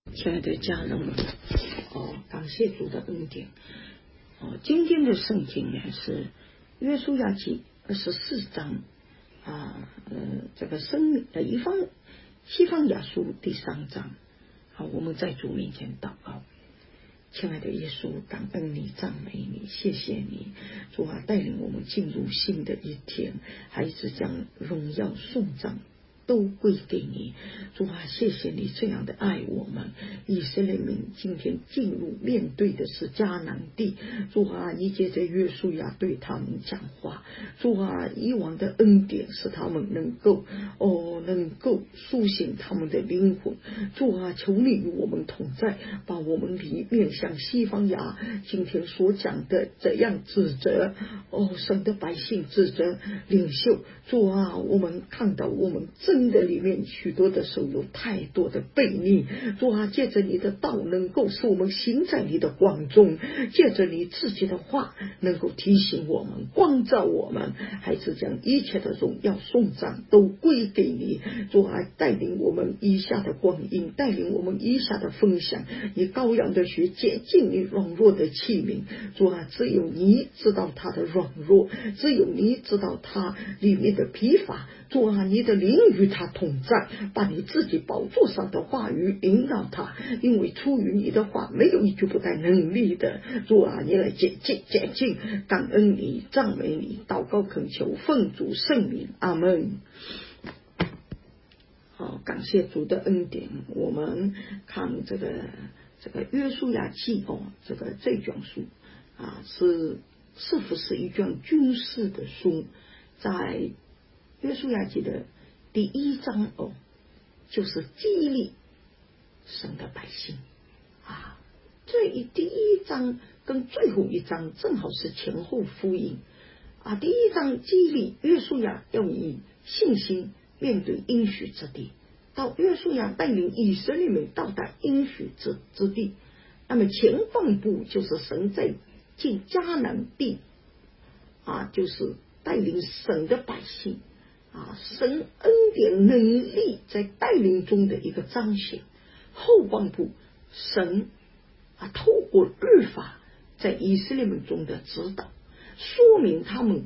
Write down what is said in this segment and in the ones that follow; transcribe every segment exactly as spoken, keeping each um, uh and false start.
亲爱的家人们，哦，感谢主的恩典。哦，今天的圣经呢是约书亚记二十四章啊，呃，这个生命的一方西方雅书第三章。好，我们在主面前祷告。亲爱的耶稣，感恩你，赞美你，谢谢你，主啊，带领我们进入新的一天，孩子将荣耀颂赞都归给你。主啊，谢谢你这样的爱我们。以色列民今天进入面对的是迦南地，主啊，你借着约书亚对他们讲话。主啊，以往的恩典使他们能够哦，能够苏醒他们的灵魂。主啊，求你与我们同在，把我们里面向西方雅今天所讲的怎样指责哦，神的百姓指责领袖。主啊，我们看到我们真的里面许多的时候有太多的悖逆。主啊，借着你的道能够使我们行在你的光中，借着你自己的话能够提醒我们，光照我们，还是将一切的荣耀颂赞都归给你。主啊，带领我们以下的光阴，带领我们以下的分享，你羔羊的血洁净你软弱的器皿。主啊，只有你知道他的软弱，只有你知道他里面的疲乏。主啊，你的灵与他同在，把你自己宝座上的话语引导他，因为出于你的话没有一句不带能力的。主啊，你来洁净洁净，感恩你，赞美你，祷告恳求奉主圣名，阿们。好，感谢主的恩典。我们看这个这个约书亚记哦，这个这卷书啊，是是否是一卷军事的书？在约书亚记的第一章哦，就是激励神的百姓啊。这一第一章跟最后一章正好是前后呼应啊。第一章激励约书亚要以信心面对应许之地，到约书亚带领以色列民到达应许之之地。那么前半部就是神在进迦南地啊，就是带领神的百姓啊，神恩典能力在带领中的一个彰显。后半部神啊，透过律法在以色列民中的指导，说明他们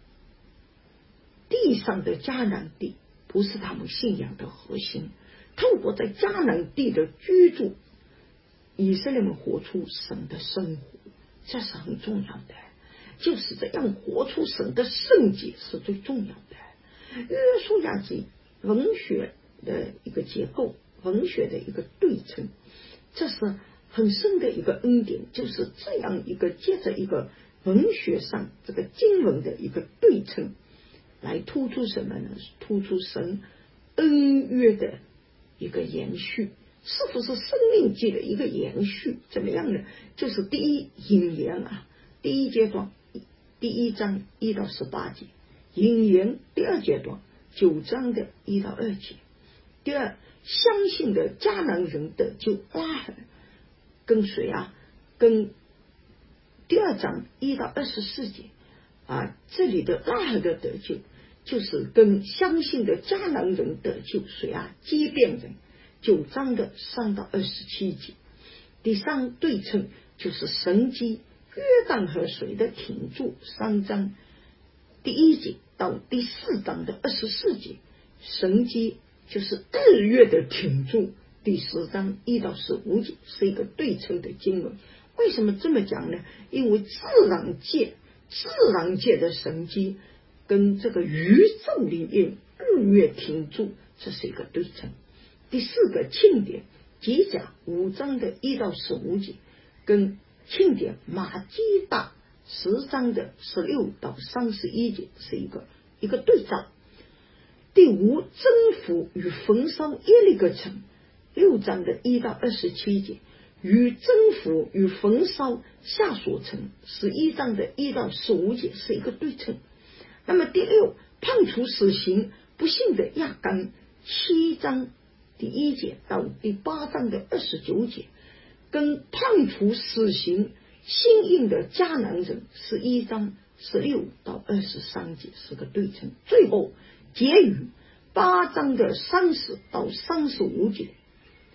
地上的迦南地不是他们信仰的核心。透过在迦南地的居住，以色列民活出神的生活，这是很重要的。就是这样活出神的圣洁是最重要的。约书亚记文学的一个结构，文学的一个对称，这是很深的一个恩典。就是这样一个接着一个文学上这个经文的一个对称，来突出什么呢？突出神恩约的一个延续。是不是生命记的一个延续？怎么样呢？就是第一引言啊，第一阶段第一章一到十八节，引言第二阶段九章的一到二节。第二，相信的迦南人得救，拉合跟谁啊？跟第二章一到二十四节啊，这里的拉合的得救就是跟相信的迦南人得救，谁啊？基遍人，九章的三到二十七节。第三对称就是神机约旦河水的停住，三章第一节到第四章的二十四节。神机就是日月的停住，第十章一到十五节是一个对称的经文。为什么这么讲呢？因为自然界自然界的神机跟这个宇宙里面日月停住，这是一个对称。第四个庆典吉甲五章的一到十五节，跟庆典马基大十章的十六到三十一节是一个一个对照。第五，征服与焚烧耶利哥城六章的一到二十七节，与征服与焚烧夏所城十一章的一到十五节是一个对称。那么第六，判处死刑不幸的亚干七章第一节到第八章的二十九节，跟判处死刑新印的迦南人十一章十六到二十三节是个对称。最后结语八章的三十到三十五节，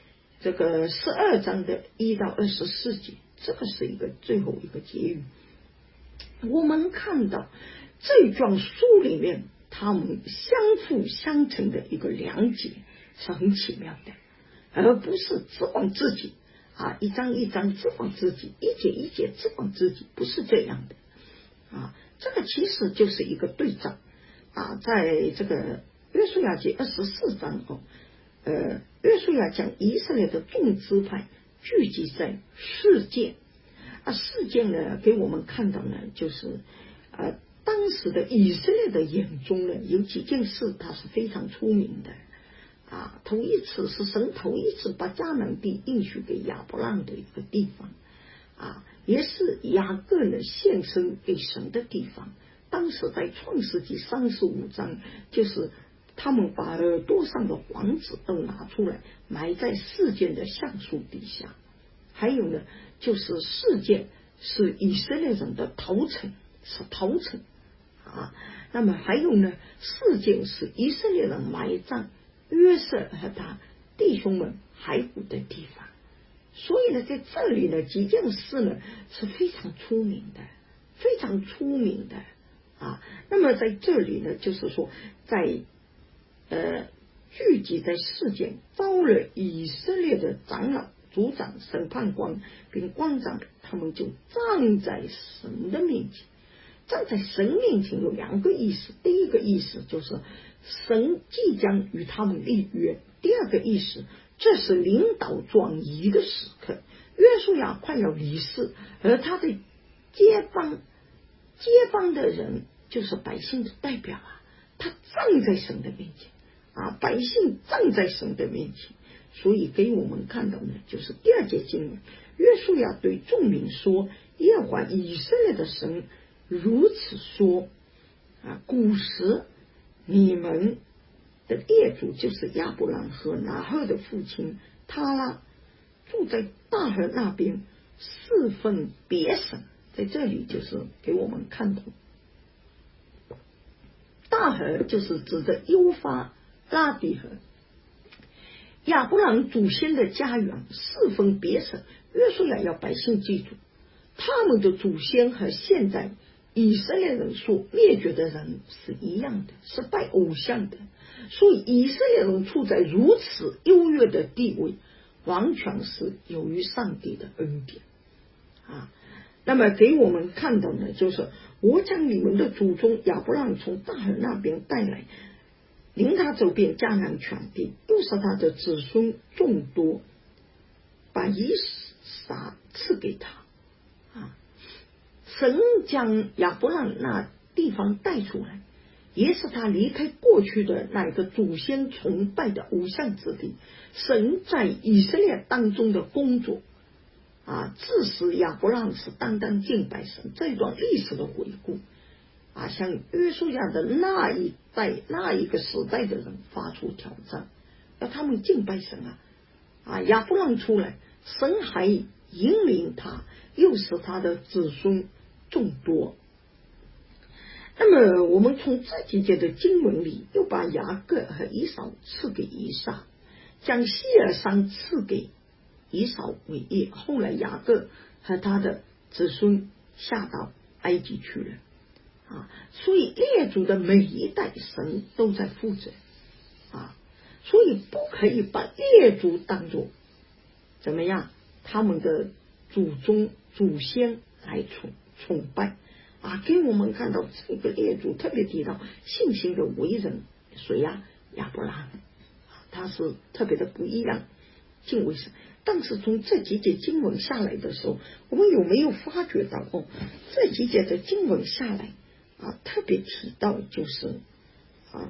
这个十二章的一到二十四节，这个是一个最后一个结语。我们看到这卷书里面他们相辅相成的一个良结是很奇妙的，而不是指望自己啊，一章一章指望自己，一节一节指望自己，不是这样的啊。这个其实就是一个对照啊，在这个约书亚记二十四章哦，呃，约书亚将以色列的众支派聚集在示剑啊，示剑呢给我们看到呢，就是呃当时的以色列的眼中呢，有几件事它是非常出名的啊。头一次是神头一次把迦南地应许给亚伯兰的一个地方啊，也是雅各呢献身给神的地方。当时在创世纪三十五章，就是他们把耳朵上的环子都拿出来埋在示剑的橡树底下。还有呢，就是示剑是以色列人的头城，是头城啊。那么还有呢，示剑是以色列人埋葬约瑟和他弟兄们骸骨的地方。所以呢，在这里呢，几件事呢是非常出名的，非常出名的啊。那么在这里呢，就是说，在呃聚集在示剑，招了以色列的长老、族长、审判官并官长，他们就站在神的面前。站在神面前有两个意思，第一个意思就是神即将与他们立约，第二个意思这是领导转移的时刻。约书亚快要离世，而他的接帮接帮的人就是百姓的代表啊，他站在神的面前啊，百姓站在神的面前。所以给我们看到呢，就是第二节经文，约书亚对众民说，耶和华以色列的神如此说啊，古时你们的列祖就是亚伯兰和拿赫的父亲他拉，住在大河那边，侍奉别神。在这里就是给我们看到，大河就是指着幼发拉底河，亚伯兰祖先的家园，侍奉别神。约书亚要百姓记住，他们的祖先和现在以色列人所灭绝的人是一样的，是拜偶像的。所以以色列人处在如此优越的地位，完全是由于上帝的恩典啊。那么给我们看到呢，就是我将你们的祖宗亚伯兰从大河那边带来，领他走遍迦南全地，又使他的子孙众多，把以撒赐给他啊。神将亚伯兰那地方带出来，也是他离开过去的那个祖先崇拜的偶像之地。神在以色列当中的工作啊，致使亚伯兰是单单敬拜神。这段历史的回顾啊，向约书亚的那一代那一个时代的人发出挑战，要他们敬拜神啊啊！亚伯兰出来，神还引领他，又使他的子孙众多。那么我们从这几节的经文里，又把雅各和以扫赐给以撒，将西尔山赐给以扫为业。后来雅各和他的子孙下到埃及去了啊，所以列祖的每一代神都在负责啊，所以不可以把列祖当作怎么样他们的祖宗祖先来崇崇拜啊。给我们看到这个列祖特别提到信心的为人，谁呀？亚伯拉罕，他是特别的不一样，敬畏神。但是从这几节经文下来的时候，我们有没有发觉到哦？这几节的经文下来啊，特别提到就是啊，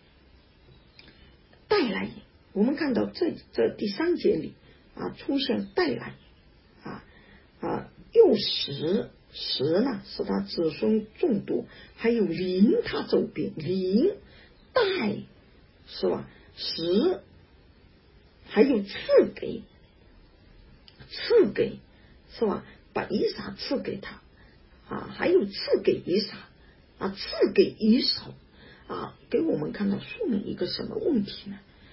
带来。我们看到这这第三节里啊，出现带来啊啊，又使使呢，使他子孙众多，还有领他走遍，领带是吧？使还有赐给，赐给是吧？把以撒赐给他啊，还有赐给以撒啊，赐给以扫啊，给我们看到说明一个什么问题呢？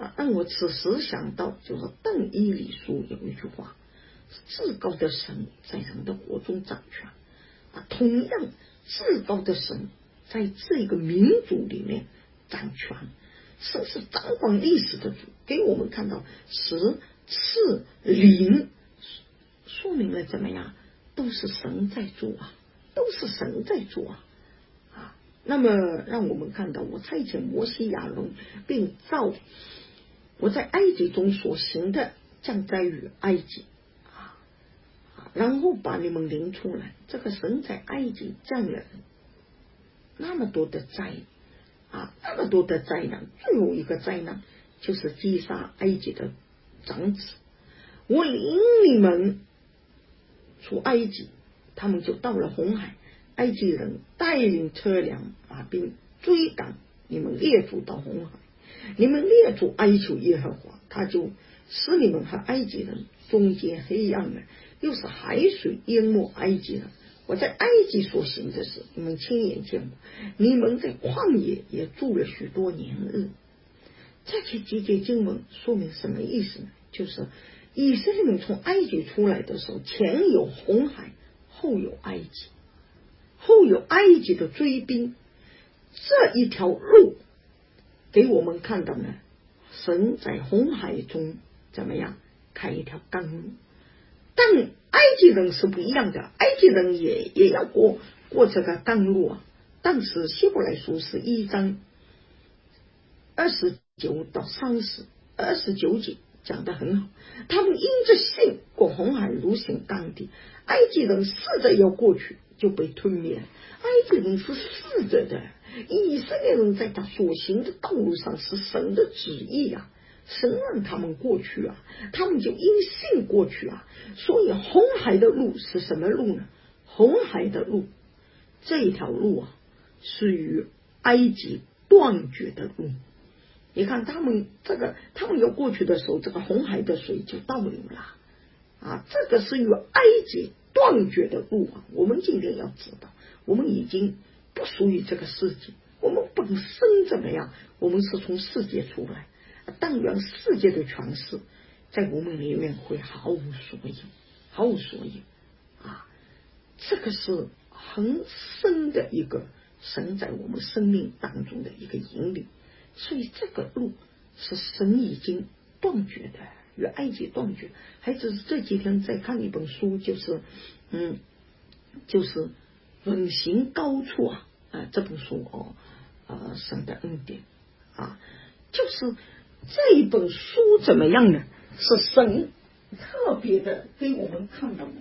啊，让我此时想到，就是邓伊礼书有一句话：至高的神在人的国中掌权啊，同样至高的神在这个民族里面掌权。神是掌管历史的主，给我们看到时次灵，说明了怎么样，都是神在做啊，都是神在做啊。啊，那么让我们看到，我差遣摩西亚伦，并照我在埃及中所行的降灾于埃及啊，然后把你们领出来。这个神在埃及降了那么多的灾啊，那么多的灾难，最后一个灾难就是击杀埃及的长子。我领你们出埃及，他们就到了红海，埃及人带领车辆啊，并追赶你们列祖到红海。你们列祖哀求耶和华，他就使你们和埃及人中间黑暗了，又是海水淹没埃及人。我在埃及所行的事，你们亲眼见过。你们在旷野也住了许多年日。这些几节经文说明什么意思呢？就是以色列人从埃及出来的时候，前有红海，后有埃及，后有埃及的追兵。这一条路给我们看到呢，神在红海中怎么样开一条干路。但埃及人是不一样的，埃及人也也要过过这个干路啊。但是希伯来书是一章二十九到三十二十九节讲得很好，他们因着信过红海，如行干地。埃及人试着要过去，就被吞灭。埃及人是试着的，以色列人在他所行的道路上是神的旨意啊，神让他们过去啊，他们就因信过去啊。所以红海的路是什么路呢？红海的路，这一条路啊，是与埃及断绝的路。你看他们这个，他们要过去的时候，这个红海的水就倒流了啊，这个是与埃及断绝的路啊。我们今天要知道，我们已经不属于这个世界，我们本身怎么样？我们是从世界出来，但愿世界的权势在我们里面会毫无所有，毫无所有啊！这个是很深的一个神在我们生命当中的一个引领。所以这个路是神已经断绝的，与埃及断绝。孩子这几天在看一本书，就是嗯，就是永行高处啊，啊这本书哦，呃神的恩典啊，就是这一本书怎么样呢？是神特别的给我们看到的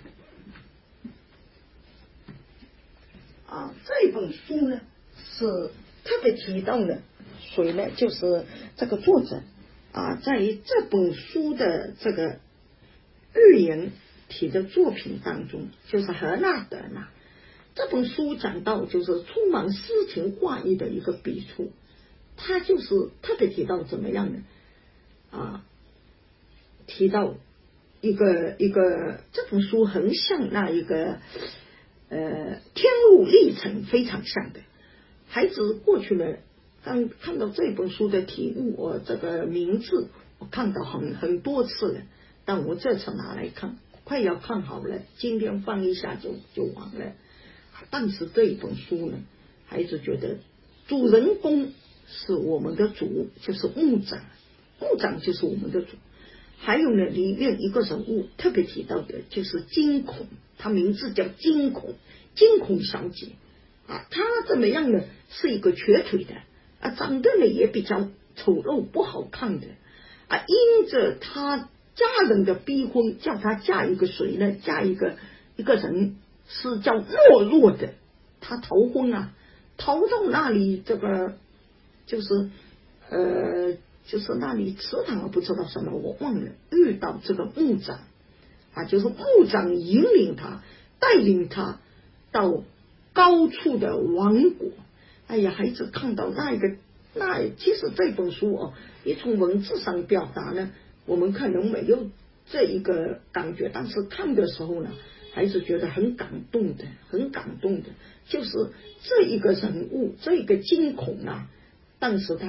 啊，这本书呢是特别提到的。所以呢，就是这个作者啊，在这本书的这个预言体的作品当中，就是荷纳德纳这本书讲到，就是充满诗情画意的一个笔触，他就是特别提到怎么样呢？啊，提到一个一个这本书很像那一个呃天路历程，非常像的。孩子过去呢。当看到这本书的题目，我这个名字我看到很很多次了，但我这次拿来看，快要看好了，今天翻一下就就完了。但是这一本书呢，孩子觉得主人公是我们的主，就是牧长，牧长就是我们的主。还有呢，里面一个人物特别提到的就是惊恐，他名字叫惊恐，惊恐小姐啊，她怎么样呢？是一个瘸腿的。啊，长得呢也比较丑陋不好看的啊，因着他家人的逼婚，叫他嫁一个谁呢？嫁一个一个人是叫懦弱的，他逃婚啊，逃到那里这个就是呃就是那里祠堂不知道什么我忘了，遇到这个牧长啊，就是牧长引领他带领他到高处的王国。哎呀，孩子看到那一个，那其实这本书哦，你从文字上表达呢，我们可能没有这一个感觉，但是看的时候呢，孩子觉得很感动的，很感动的，就是这一个人物，这一个惊恐啊，但是他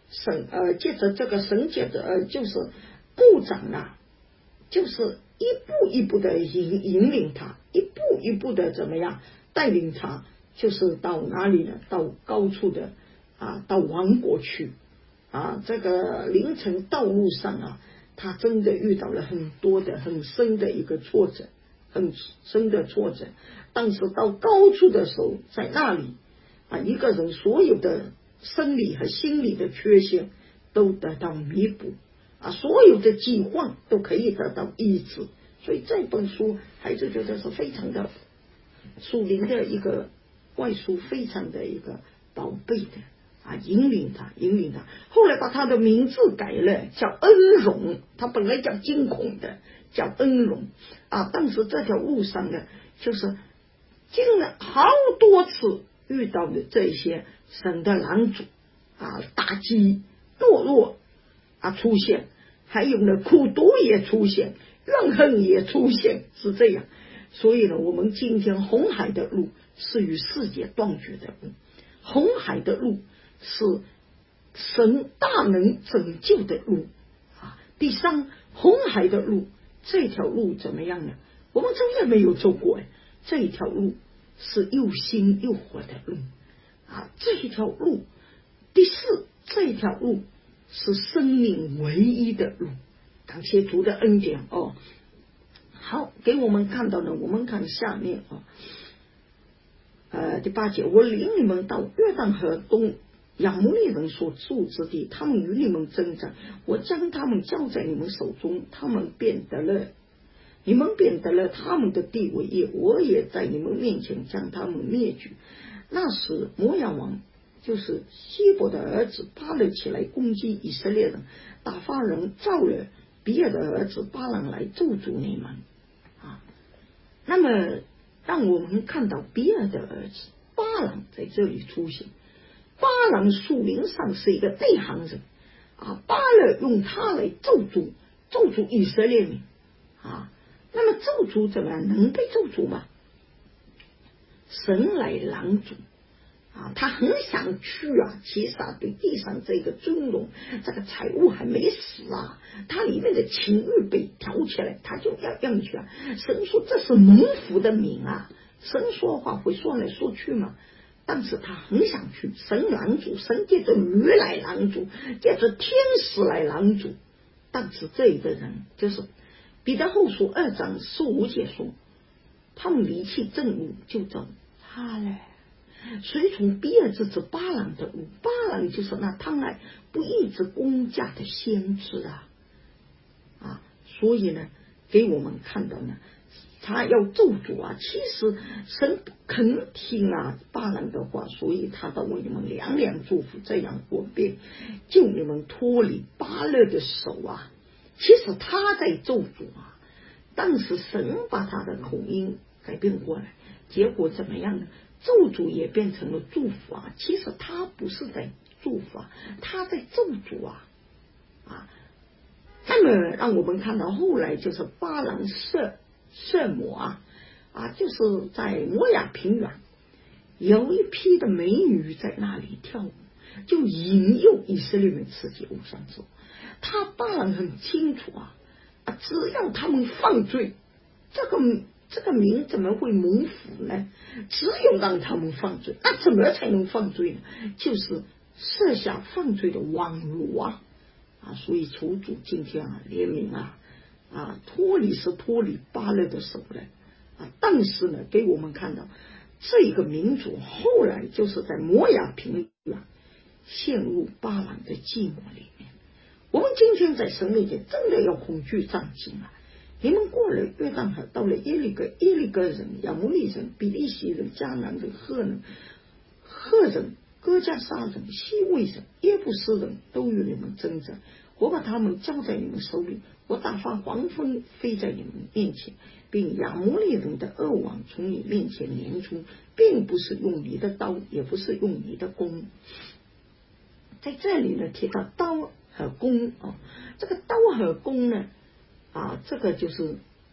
神呃，借着这个神界的呃，就是牧长啊，就是一步一步的引引领他，一步一步的怎么样带领他，就是到哪里呢？到高处的啊，到王国去啊。这个凌晨道路上啊，他真的遇到了很多的很深的一个挫折，很深的挫折。但是到高处的时候，在那里啊，一个人所有的生理和心理的缺陷都得到弥补啊，所有的疾患都可以得到医治。所以这本书孩子觉得是非常的属灵的一个外书，非常的一个宝贝的啊，引领他引领他后来把他的名字改了，叫恩荣，他本来叫惊恐的，叫恩荣啊。但是这条路上呢，就是经了好多次遇到的这些神的拦阻啊，打击堕落啊出现，还有呢苦毒也出现，怨恨也出现，是这样。所以呢，我们今天红海的路是与世界断绝的路，红海的路是神大能拯救的路啊。第三，红海的路这条路怎么样呢？我们从来没有走过，这一条路是又新又活的路啊。这一条路，第四，这一条路是生命唯一的路。感谢主的恩典哦。好，给我们看到呢，我们看下面啊，呃，第八节，我领你们到约旦河东亚摩利人所住之地，他们与你们征战，我将他们交在你们手中，他们变得了，你们变得了他们的地为业，我也在你们面前将他们灭绝。那时摩亚王就是希伯的儿子巴勒起来攻击以色列人，打发人召了比尔的儿子巴郎来咒诅你们啊。那么让我们看到比尔的儿子巴郎在这里出现。巴郎属灵上是一个内行人啊，巴勒用他来咒诅咒诅以色列民啊。那么咒诅怎么样能被咒诅吗？神来拦阻啊，他很想去啊，其实啊，对地上这个尊荣，这个财物还没死啊，他里面的情欲被挑起来，他就要要去啊。神说这是蒙福的民啊，神说话会说来说去嘛，但是他很想去，神拦阻，神借着鱼来拦阻，借着天使来拦阻。但是这一个人就是彼得后书二章十五节说，他们离弃正路就走他嘞。随从比尔之子巴郎的路，巴郎就是那贪爱不义之工价的先知啊啊！所以呢，给我们看到呢，他要咒诅啊，其实神不肯听啊巴郎的话，所以他到为你们两两祝福，这样我便救你们脱离巴勒的手啊。其实他在咒诅啊，但是神把他的口音改变过来，结果怎么样呢？咒诅也变成了祝福啊！其实他不是在祝福啊，他在咒诅啊啊！那么让我们看到后来就是巴郎射射摩啊啊，就是在摩亚平原有一批的美女在那里跳舞，就引诱以色列人吃起偶像之后，他巴郎很清楚啊啊，只要他们犯罪，这个这个民怎么会蒙福呢？只有让他们犯罪，那怎么才能犯罪呢？就是设下犯罪的网罗啊啊！所以求主今天啊怜悯啊啊，脱离是脱离巴勒的手了啊，但是呢，给我们看到这个民族后来就是在摩亚平原陷入巴郎的寂寞里面。我们今天在神面前真的要恐惧战兢啊！你们过了约旦河，到了耶利哥，耶利哥人、亚摩利人、比利洗人、迦南人、赫人、赫人、哥加撒人、西魏人、耶布斯人都与你们征战，我把他们交在你们手里，我打发黄蜂飞在你们面前，并亚摩利人的恶网从你面前撵出，并不是用你的刀，也不是用你的弓。在这里呢，提到刀和弓啊，这个刀和弓呢啊，这个就是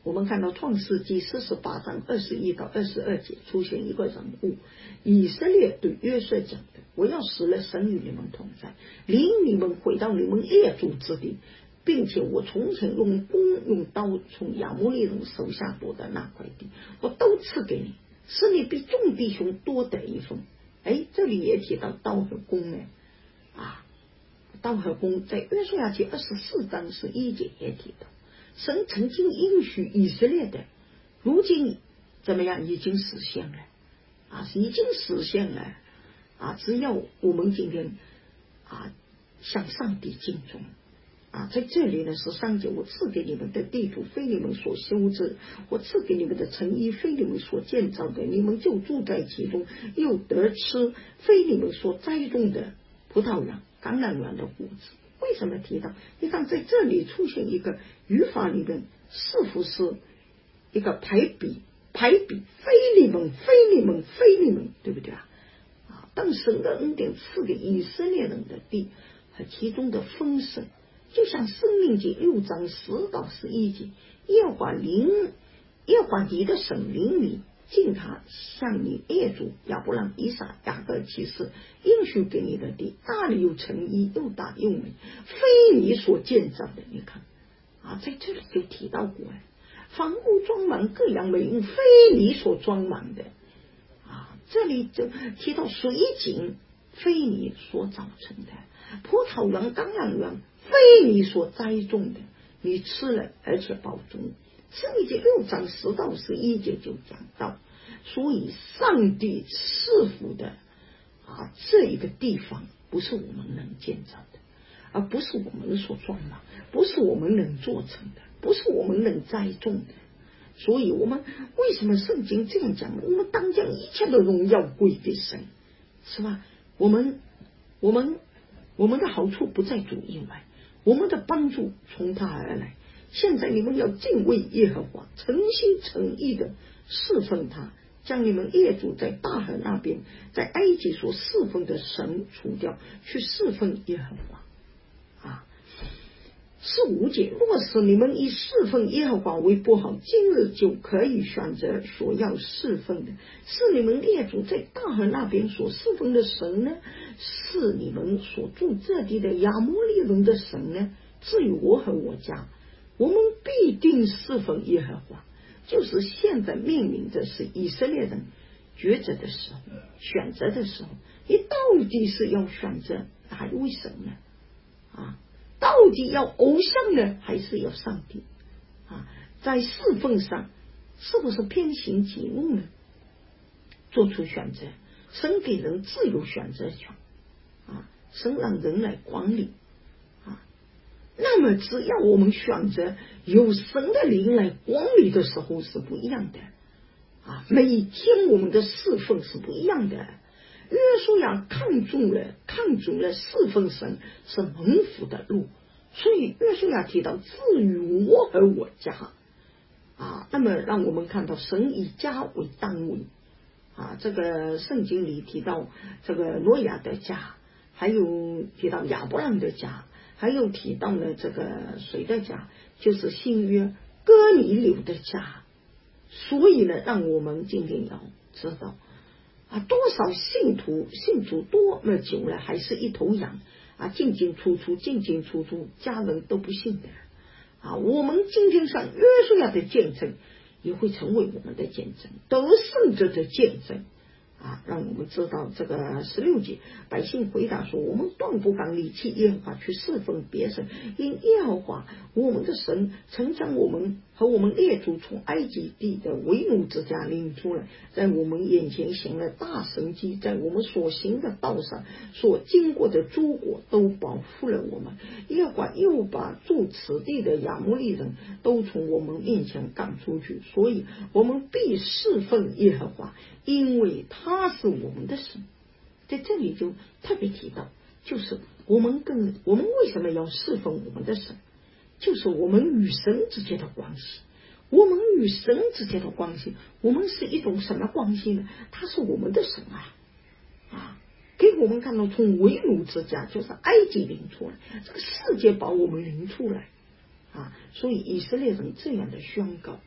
我们看到创世纪四十八章二十一到二十二节出现一个人物，以色列对约瑟讲的，我要使了神与你们同在，领你们回到你们列祖之地，并且我从前用弓用刀从亚摩利人手下夺的那块地，我都赐给你，使你比众弟兄多得一分。哎，这里也提到刀和弓呢，啊，刀和弓在约书亚记二十四章十一节也提到，神曾经应许以色列的，如今怎么样，已经实现了啊，已经实现了啊！只要我们今天啊向上帝敬重啊，在这里呢，十三节，我赐给你们的地土非你们所修之，我赐给你们的城邑非你们所建造的，你们就住在其中，又得吃非你们所栽种的葡萄园、橄榄园的果子。为什么提到？你看在这里出现一个语法里面，是不是一个排比？排比非你们，非你们，非你们，对不对啊？啊，当神的恩典赐给以色列人的地和其中的丰盛，就像申命记六章十到十一节，耶和华领耶和华你的神领你进他向你列祖亚伯兰、以撒、雅各起誓应许给你的地，大里有城邑，又大又美，非你所建造的。你看啊，在这里就提到过哎，房屋装满各样美用，非你所装满的啊。这里就提到水井，非你所造成的；葡萄园、橄榄园，非你所栽种的，你吃了而且饱足。申命记六章十到十一节就讲到，所以上帝赐福的啊这一个地方，不是我们能建造的，而不是我们所装满，不是我们能做成的，不是我们能栽种的。所以我们为什么圣经这样讲呢？我们当将一切的荣耀归给神，是吧？我们我们我们的好处不在主以外，我们的帮助从他而来。现在你们要敬畏耶和华，诚心诚意的侍奉他，将你们列祖在大河那边在埃及所侍奉的神除掉，去侍奉耶和华啊。是无解，若是你们以侍奉耶和华为不好，今日就可以选择所要侍奉的，是你们列祖在大河那边所侍奉的神呢，是你们所住这地的亚摩利人的神呢？至于我和我家，我们必定侍奉耶和华。就是现在命令的是以色列人抉择的时候，选择的时候，你到底是要选择哪一位神呢？啊，到底要偶像呢，还是要上帝啊？在侍奉上是不是偏行己路呢？做出选择，神给人自由选择权啊，神让人来管理啊。那么只要我们选择有神的灵来管理的时候是不一样的啊，每天我们的侍奉是不一样的。约书亚看中了看中了侍奉神是蒙福的路，所以约书亚提到至于我和我家啊，那么让我们看到神以家为单位啊，这个圣经里提到这个挪亚的家，还有提到亚伯兰的家，还有提到了这个谁的家，就是新约哥尼流的家。所以呢，让我们今天要知道啊，多少信徒信主多么久了，还是一头羊啊，进进出出，进进出出，家人都不信的啊。我们今天像约书亚的见证，也会成为我们的见证，得胜者的见证啊，让我们知道这个十六节，百姓回答说：我们断不敢离弃耶和华去侍奉别神，因耶和华我们的神曾将我们和我们列祖从埃及地的为奴之家领出来，在我们眼前行了大神迹，在我们所行的道上所经过的诸国都保护了我们。耶和华又把住此地的亚摩利人都从我们面前赶出去，所以我们必侍奉耶和华，因为他是我们的神。在这里就特别提到，就是我们跟我们为什么要侍奉我们的神，就是我们与神之间的关系。我们与神之间的关系，我们是一种什么关系呢？他是我们的神啊啊，给我们看到从为奴之家，就是埃及领出来，这个世界把我们领出来啊。所以以色列人这样的宣告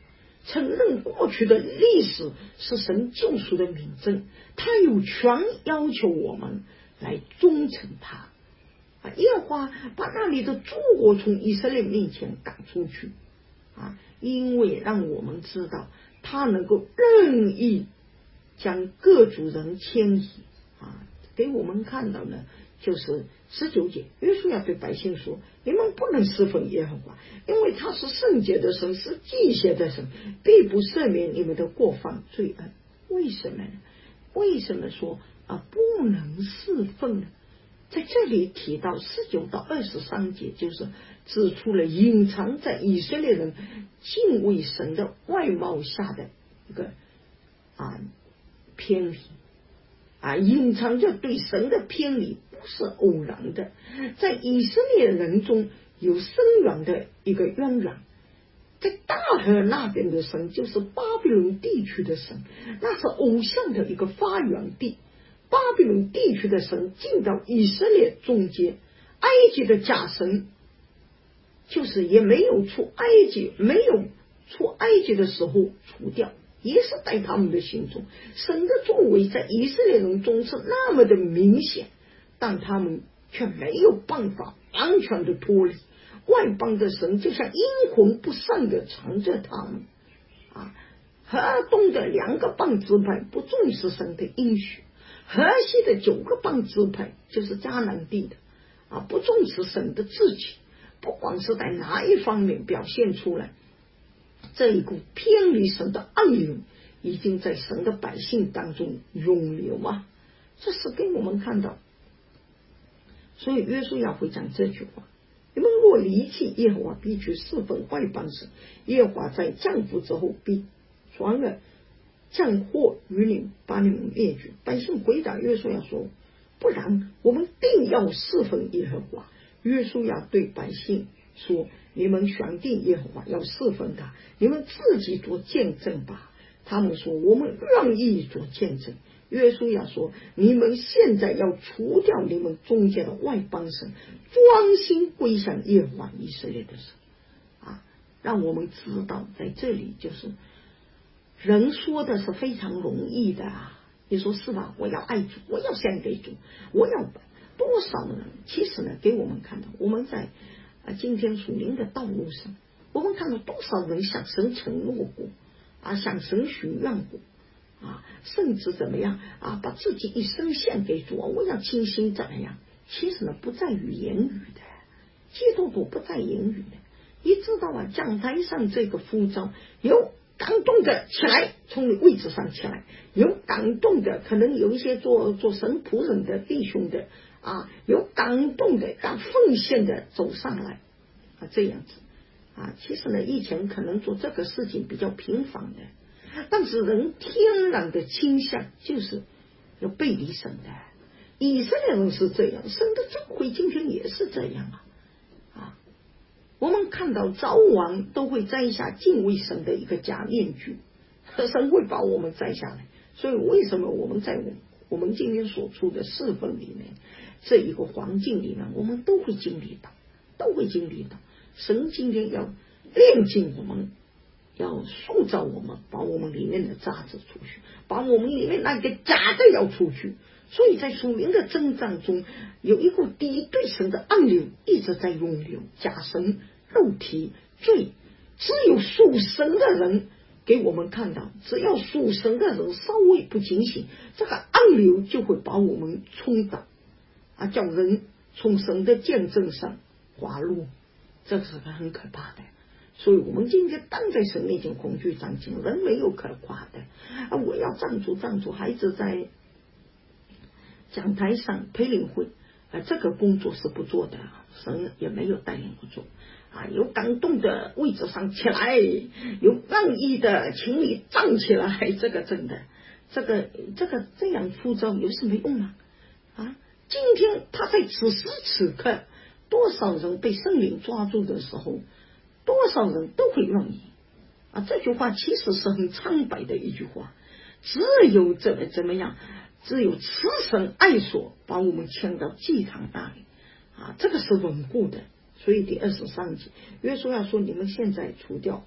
承认过去的历史是神救赎的明证，他有权要求我们来忠诚他。啊，耶和华把那里的诸国从以色列面前赶出去，啊，因为让我们知道他能够任意将各族人迁移。啊，给我们看到呢，就是十九节，约书亚对百姓说：你们不能侍奉耶和华，因为他是圣洁的神，是祭邪的神，必不赦免你们的过犯罪恶。为什么呢？为什么说啊不能侍奉呢？在这里提到十九到二十三节，就是指出了隐藏在以色列人敬畏神的外貌下的一个啊偏离。啊，隐藏着对神的偏离不是偶然的，在以色列人中有深远的一个渊源。在大河那边的神就是巴比伦地区的神，那是偶像的一个发源地。巴比伦地区的神进到以色列中间，埃及的假神就是也没有出埃及，没有出埃及的时候除掉，也是在他们的心中。神的作为在以色列人中是那么的明显，但他们却没有办法完全的脱离。外邦的神就像阴魂不散的缠着他们。啊，河东的两个邦支派不重视神的应许，河西的九个邦支派就是迦南地的啊，不重视神的自己，不管是在哪一方面表现出来，这一股偏离神的暗涌已经在神的百姓当中涌流啊，这是给我们看到。所以约书亚会讲这句话：你们若离弃耶和华，必去侍奉外邦神，耶和华在降福之后必传了降祸于你们，把你们灭绝。百姓回答约书亚说：不然，我们定要侍奉耶和华。约书亚对百姓说：你们选定耶和华，要侍奉他，你们自己做见证吧。他们说：我们愿意做见证。约书亚说：你们现在要除掉你们中间的外邦神，专心归向耶和华以色列的神。啊，让我们知道在这里就是人说的是非常容易的啊，你说是吧？我要爱主，我要献给主，我要多少人？其实呢，给我们看到我们在啊今天属灵的道路上，我们看到多少人向神承诺过啊，向神许愿过啊，甚至怎么样啊，把自己一生献给主，我要倾心怎么样？其实呢，不在于言语的，基督徒不在言语的。你知道啊，讲台上这个呼召，有感动的起来，从你位置上起来；有感动的，可能有一些做做神仆人的弟兄的啊，有感动的敢奉献的走上来啊，这样子啊。其实呢，以前可能做这个事情比较频繁的。但是人天然的倾向就是要背离神的，以色列人是这样，神的教会今天也是这样啊！啊，我们看到早晚都会摘下敬畏神的一个假面具，神会把我们摘下来。所以为什么我们在我们今天所处的侍奉里面，这一个环境里面，我们都会经历到，都会经历到神今天要炼净我们，要塑造我们，把我们里面的渣子出去，把我们里面那个假的要出去。所以在属灵的征战中，有一股敌对神的暗流一直在涌流，假神、肉体、罪。只有属神的人给我们看到，只要属神的人稍微不警醒，这个暗流就会把我们冲倒啊，叫人从神的见证上滑落，这是个很可怕的。所以我们今天当在神面前恐惧战兢，人没有可夸的啊！我要站住站住，孩子在讲台上培灵会啊，这个工作是不做的，神也没有带领我做啊。有感动的位置上起来，有愿意的请你站起来，这个真的，这个这个这样呼召有什么用啊？啊，今天他在此时此刻，多少人被圣灵抓住的时候，多少人都会愿意啊！这句话其实是很苍白的一句话，只有怎么怎么样，只有慈神爱所把我们牵到祭坛那里啊，这个是稳固的。所以第二十三节，约书亚说：你们现在除掉哦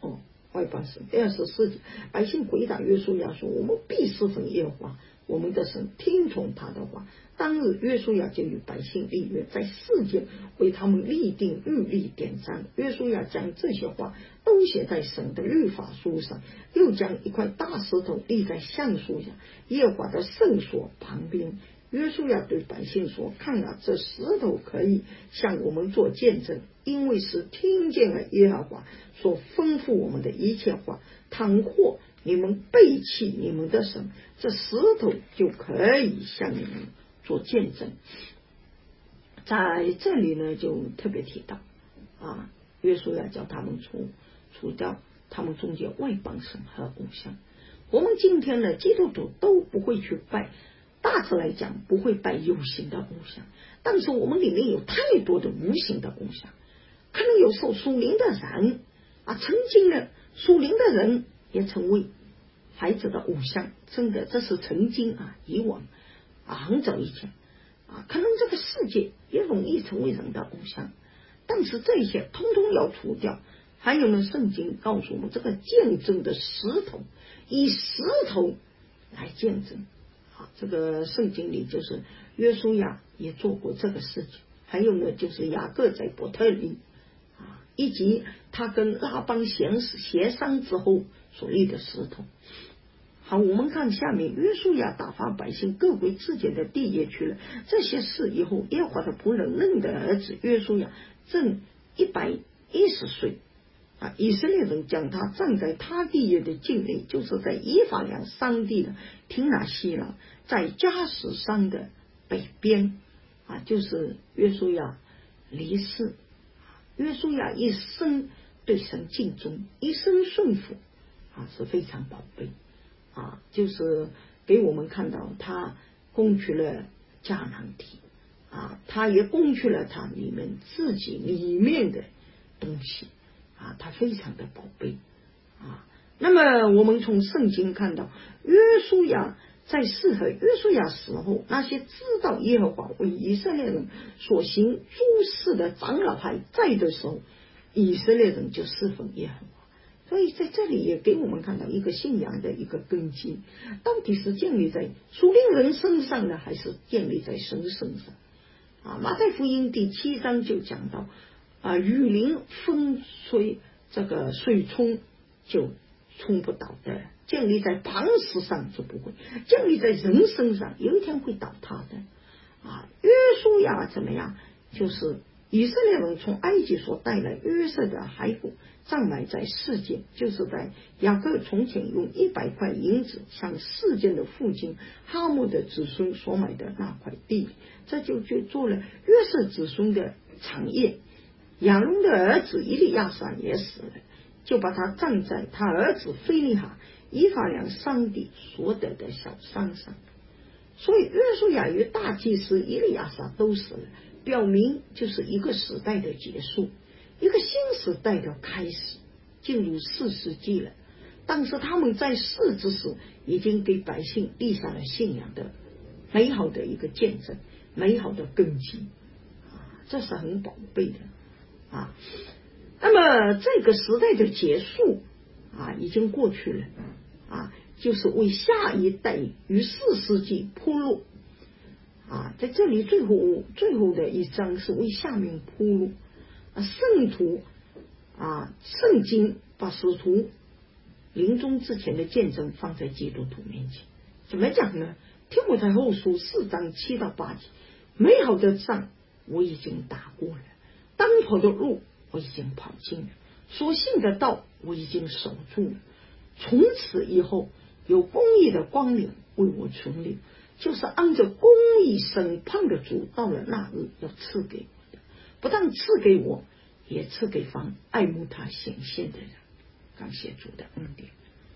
外邦神。第二十四节，百姓回答约书亚说：我们必侍奉耶和华我们的神，听从他的话。当日约书亚就与百姓立约，在世界为他们立定律例典章。约书亚将这些话都写在神的律法书上，又将一块大石头立在橡树下，耶和华的圣所旁边。约书亚对百姓说：看啊，这石头可以向我们做见证，因为是听见了耶和华所吩咐我们的一切话。倘或你们背弃你们的神，这石头就可以向你们做见证。在这里呢，就特别提到啊，约书亚叫他们除除掉他们中间外邦神和偶像。我们今天呢，基督徒都不会去拜，大致来讲不会拜有形的偶像，但是我们里面有太多的无形的偶像。可能有时候属灵的人啊，曾经呢属灵的人也成为孩子的偶像，真的这是曾经啊，以往啊很早以前啊，可能这个世界也容易成为人的偶像，但是这些通通要除掉。还有呢，圣经告诉我们，这个见证的石头，以石头来见证啊，这个圣经里就是约书亚也做过这个事情。还有呢，就是雅各在伯特利啊，以及他跟拉邦协协商之后所立的石头。好，我们看下面，约书亚打发百姓各归自己的地业去了。这些事以后，耶和华的仆人嫩的儿子约书亚正一百一十岁啊，以色列人将他站在他地业的境内，就是在以法莲山地的廷拿西拉，在加什山的北边啊，就是约书亚离世。约书亚一生对神敬忠，一生顺服啊，是非常宝贝啊，就是给我们看到他攻取了迦南地啊，他也攻取了他里面自己里面的东西啊，他非常的宝贝啊。那么我们从圣经看到，约书亚在世和约书亚死后，那些知道耶和华为以色列人所行诸事的长老还在的时候，以色列人就侍奉耶和华。所以在这里也给我们看到一个信仰的一个根基，到底是建立在属灵人身上呢，还是建立在神身上啊？马太福音第七章就讲到啊，雨淋风吹这个水冲就冲不倒的，建立在磐石上就不会，建立在人身上有一天会倒塌的啊。约书亚怎么样？就是以色列人从埃及所带来约瑟的骸骨葬埋在世界，就是在雅各从前用一百块银子向世界的父亲哈姆的子孙所买的那块地，这就就做了约瑟子孙的产业。亚伦的儿子以利亚撒也死了，就把他葬在他儿子菲利哈以法莲山地所得的小山上。所以约书亚与大祭司以利亚撒都死了，表明就是一个时代的结束，一个新时代的开始，进入四世纪了。但是他们在世之时已经给百姓立下了信仰的美好的一个见证，美好的根基啊，这是很宝贝的啊。那么这个时代的结束啊，已经过去了啊，就是为下一代于四世纪铺路啊。在这里最后最后的一章是为下面铺路啊，圣徒啊，圣经把使徒临终之前的见证放在基督徒面前，怎么讲呢？提摩太后书四章七到八节，美好的仗我已经打过了，当跑的路我已经跑尽了，所信的道我已经守住了，从此以后有公义的光领为我存留，就是按着公义审判的主到了那日要赐给我的，不但赐给我，也赐给凡爱慕他显现的人。感谢主的恩典。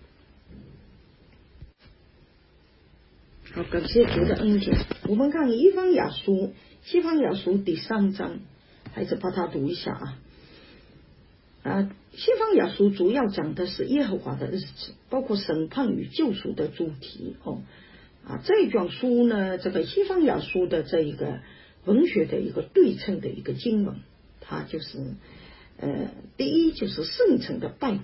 好，感谢主的恩典。我们看以方雅书，西方雅书第三章，还是把它读一下啊。啊，西方雅书主要讲的是耶和华的日子，包括审判与救赎的主题哦。啊，这一卷书呢，这个西方雅书的这一个文学的一个对称的一个经文，它就是呃，第一就是圣城的败坏，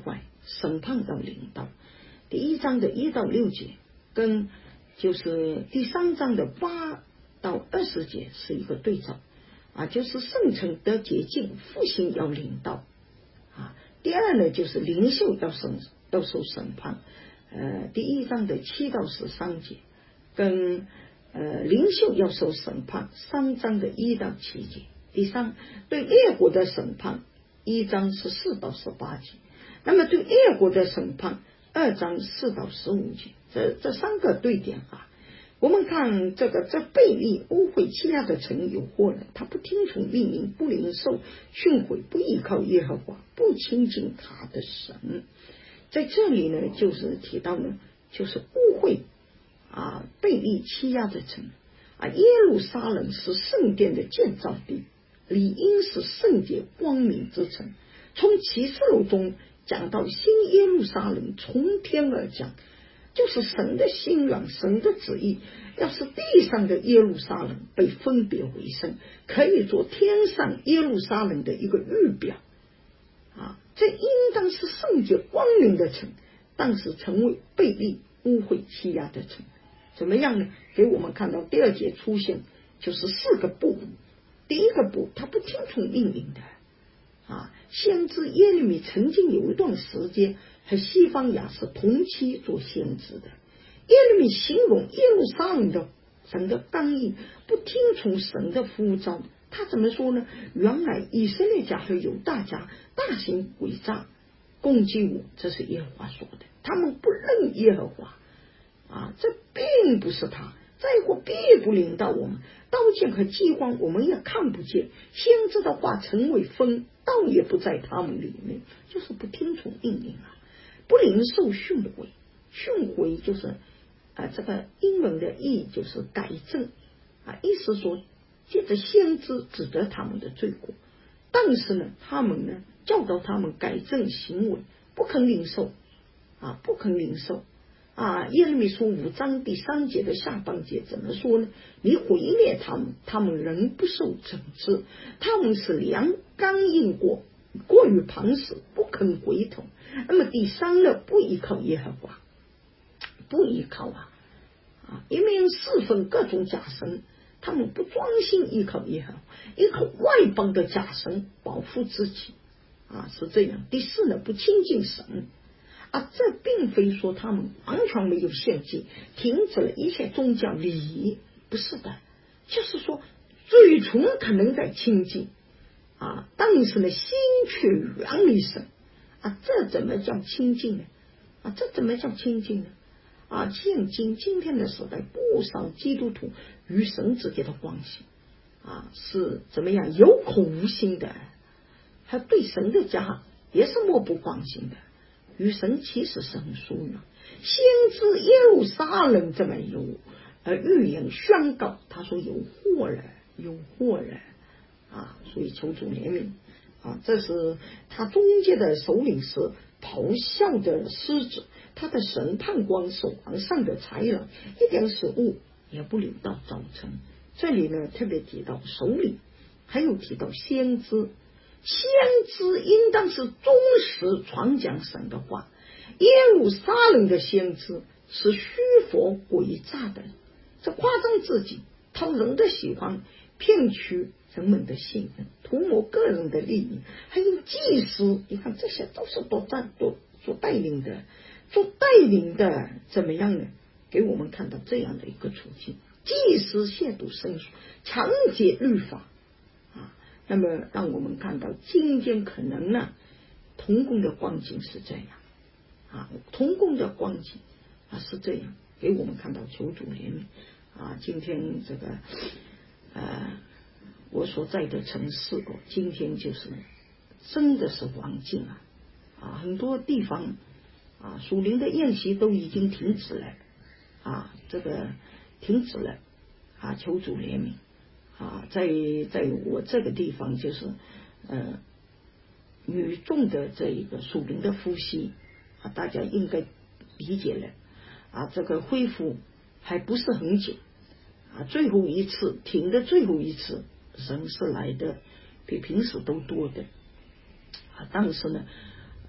审判要领导。第一章的一到六节跟就是第三章的八到二十节是一个对照啊，就是圣城得洁净，复兴要领导啊。第二呢，就是领袖要审要受审判，呃，第一章的七到十三节跟呃领袖要受审判，三章的一到七节。第三，对列国的审判，一章十四到十八节。那么对列国的审判，二章四到十五节。这这三个对点啊，我们看这个这悖逆污秽欺压的城有祸了，他不听从命令，不领受训诲，不依靠耶和华，不亲近他的神。在这里呢，就是提到呢，就是污秽啊，悖逆欺压的城啊。耶路撒冷是圣殿的建造地，理应是圣洁光明之城。从启示录中讲到新耶路撒冷从天而降，就是神的心愿，神的旨意。要是地上的耶路撒冷被分别为圣，可以做天上耶路撒冷的一个预表啊，这应当是圣洁光明的城，但是成为悖逆污秽欺压的城。怎么样呢？给我们看到第二节出现就是四个不。第一个不，他不听从命令的啊。先知耶利米曾经有一段时间和西方雅是同期做先知的。耶利米形容耶路撒冷的神的刚硬，不听从神的呼召。他怎么说呢？原来以色列家和犹大家大行诡诈，攻击我，这是耶和华说的。他们不认耶和华啊，这并不是他，在乎必不领导我们，刀剑和饥荒我们也看不见，先知的话成为风，道也不在他们里面，就是不听从命令啊，不领受训诲。训诲就是啊，这个英文的意就是改正啊，意思说借着先知指责他们的罪过，但是呢，他们呢教导他们改正行为，不肯领受啊，不肯领受啊。耶利米书五章第三节的下半节怎么说呢？你毁灭他们，他们仍不受整治，他们是良刚硬过，过于旁实，不肯回头。那么第三呢，不依靠耶和华，不依靠啊啊，因为侍奉各种假神，他们不专心依靠耶和华，依靠外邦的假神保护自己啊，是这样。第四呢，不亲近神啊，这并非说他们完全没有献祭，停止了一切宗教礼仪，不是的，就是说嘴唇可能在亲近啊，但是呢，心却远离神啊，这怎么叫亲近呢？啊，这怎么叫亲近呢？啊，现今今天的时代，不少基督徒与神之间的关系啊，是怎么样有口无心的，他对神的家也是漠不关心的，与神其实是很疏远。先知耶路撒冷这么有呃预言宣告，他说有祸了，有祸了啊，所以求主怜悯啊。这是他中间的首领是咆哮的狮子，他的审判官手环上的豺狼，一点失误也不留到早晨。这里呢特别提到首领，还有提到先知，先知应当是忠实传讲神的话。耶路撒冷的先知是虚佛诡诈的，这夸张自己，讨人的喜欢，骗取人们的信任，图谋个人的利益。还有祭司，你看这些都是多占多所带领的，做带领的怎么样呢？给我们看到这样的一个处境：祭司亵渎圣书，强解律法啊。那么让我们看到今天可能呢，同工的光景是这样啊，同工的光景啊是这样，给我们看到求主怜悯啊。今天这个呃，我所在的城市哦，今天就是真的是环境啊啊，很多地方啊，属灵的宴席都已经停止了啊，这个停止了啊，求主怜悯啊，在在我这个地方就是呃女众的这一个属灵的呼吸啊，大家应该理解了啊，这个恢复还不是很久啊，最后一次停的最后一次人是来的比平时都多的啊，但是呢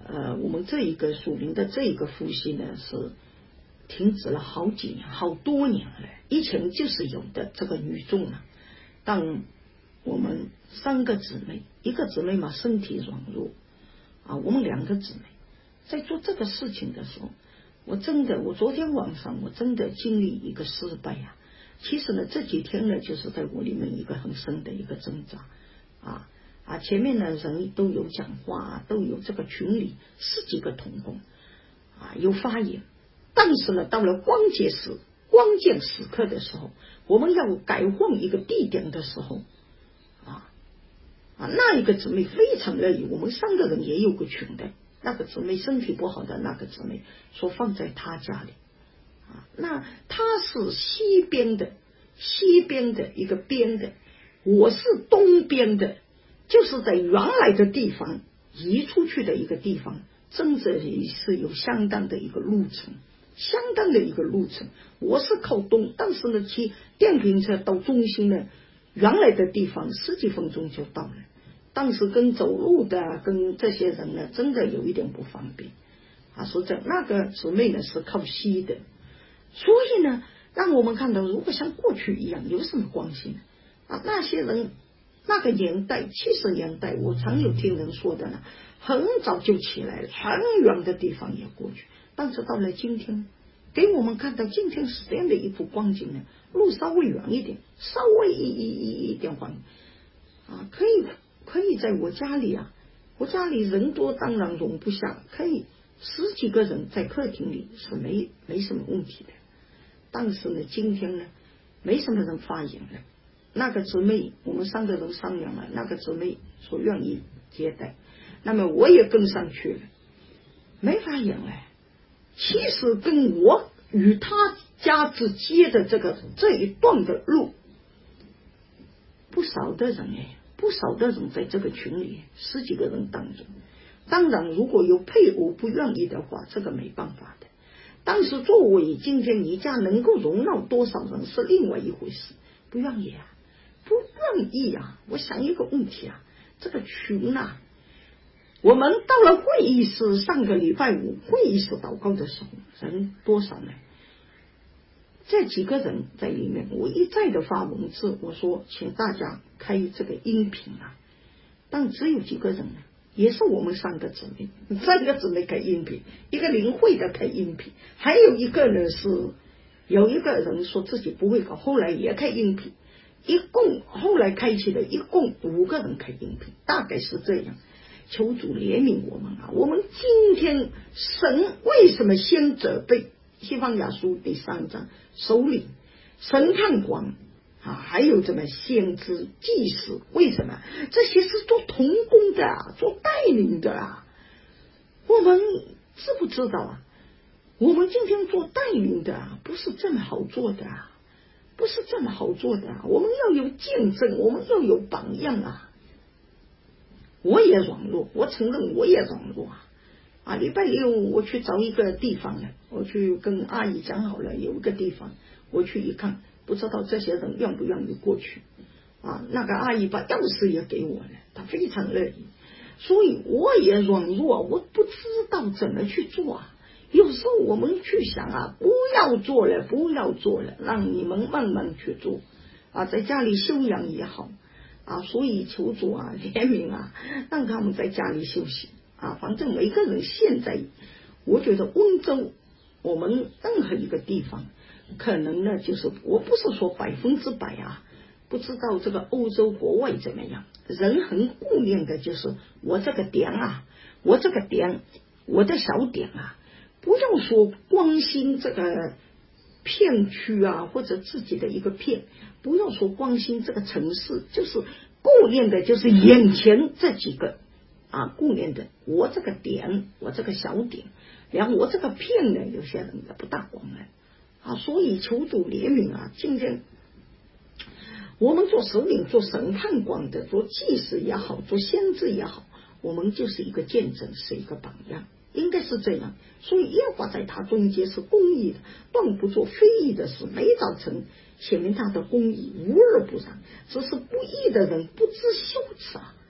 呃，我们这一个属灵的这一个复兴呢，是停止了好几年、好多年了。以前就是有的这个女众啊，当我们三个姊妹，一个姊妹嘛身体软弱啊，我们两个姊妹在做这个事情的时候，我真的，我昨天晚上我真的经历一个失败啊。其实呢，这几天呢，就是在我里面一个很深的一个挣扎啊啊！前面呢人都有讲话啊，都有这个群里十几个同工啊有发言，但是呢，到了关键时关键时刻的时候，我们要改换一个地点的时候啊啊，那一个姊妹非常乐意，我们三个人也有个群的，那个姊妹身体不好的那个姊妹说放在她家里。啊，那他是西边的，西边的一个边的，我是东边的，就是在原来的地方移出去的一个地方，真的是有相当的一个路程，相当的一个路程。我是靠东，但是呢，骑电瓶车到中心呢，原来的地方十几分钟就到了，但是跟走路的跟这些人呢，真的有一点不方便啊。说这那个姊妹呢是靠西的。所以呢，让我们看到，如果像过去一样，有什么关系呢？啊，那些人那个年代，七十年代，我常有听人说的呢，很早就起来了，很远的地方也过去。但是到了今天，给我们看到今天是这样的一幅光景呢，路稍微远一点，稍微一一一一点缓啊，可以可以在我家里啊，我家里人多，当然容不下，可以十几个人在客厅里是没没什么问题的。但是呢，今天呢，没什么人发言了。那个姊妹，我们三个人商量了，那个姊妹说愿意接待，那么我也跟上去了，没发言了。其实跟我与他家之间的这个这一段的路，不少的人哎，不少的人在这个群里，十几个人当中。当然，如果有配偶不愿意的话，这个没办法的。但是作为今天你家能够容纳多少人是另外一回事，不愿意啊，不愿意啊。我想一个问题啊，这个群啊，我们到了会议室，上个礼拜五会议室祷告的时候，人多少呢？这几个人在里面，我一再的发文字，我说请大家开这个音频啊，但只有几个人呢？也是我们三个姊妹，三个姊妹开音频，一个灵会的开音频，还有一个呢是有一个人说自己不会搞，后来也开音频，一共后来开启了一共五个人开音频，大概是这样。求主怜悯我们啊！我们今天神为什么先责备西方雅书第三章首领神探官啊，还有这么先知祭司，为什么这些是做同工的啊，做带领的啊？我们知不知道啊？我们今天做带领的啊，不是这么好做的啊，不是这么好做的啊！我们要有见证，我们要有榜样啊！我也软弱，我承认我也软弱啊！啊，礼拜六我去找一个地方了，我去跟阿姨讲好了，有一个地方，我去一看。不知道这些人愿不愿意过去啊？那个阿姨把钥匙也给我了，她非常乐意。所以我也软弱，我不知道怎么去做啊。有时候我们去想啊，不要做了，不要做了，让你们慢慢去做啊，在家里休养也好啊。所以求主啊，怜悯啊，让他们在家里休息啊。反正每个人现在，我觉得温州，我们任何一个地方。可能呢，就是我不是说百分之百啊，不知道这个欧洲国外怎么样，人很顾念的就是我这个点啊，我这个点，我的小点啊，不要说关心这个片区啊，或者自己的一个片，不要说关心这个城市，就是顾念的就是眼前这几个啊，顾念的我这个点，我这个小点，然后我这个片呢，有些人也不大管了。啊，所以求主怜悯啊！今天我们做首领、做审判官的、做祭司也好、做先知也好，我们就是一个见证，是一个榜样，应该是这样。所以耶和华在他中间是公义的，断不做非义的事，每早晨显明他的公义，无恶不彰。只是不义的人不知羞耻啊！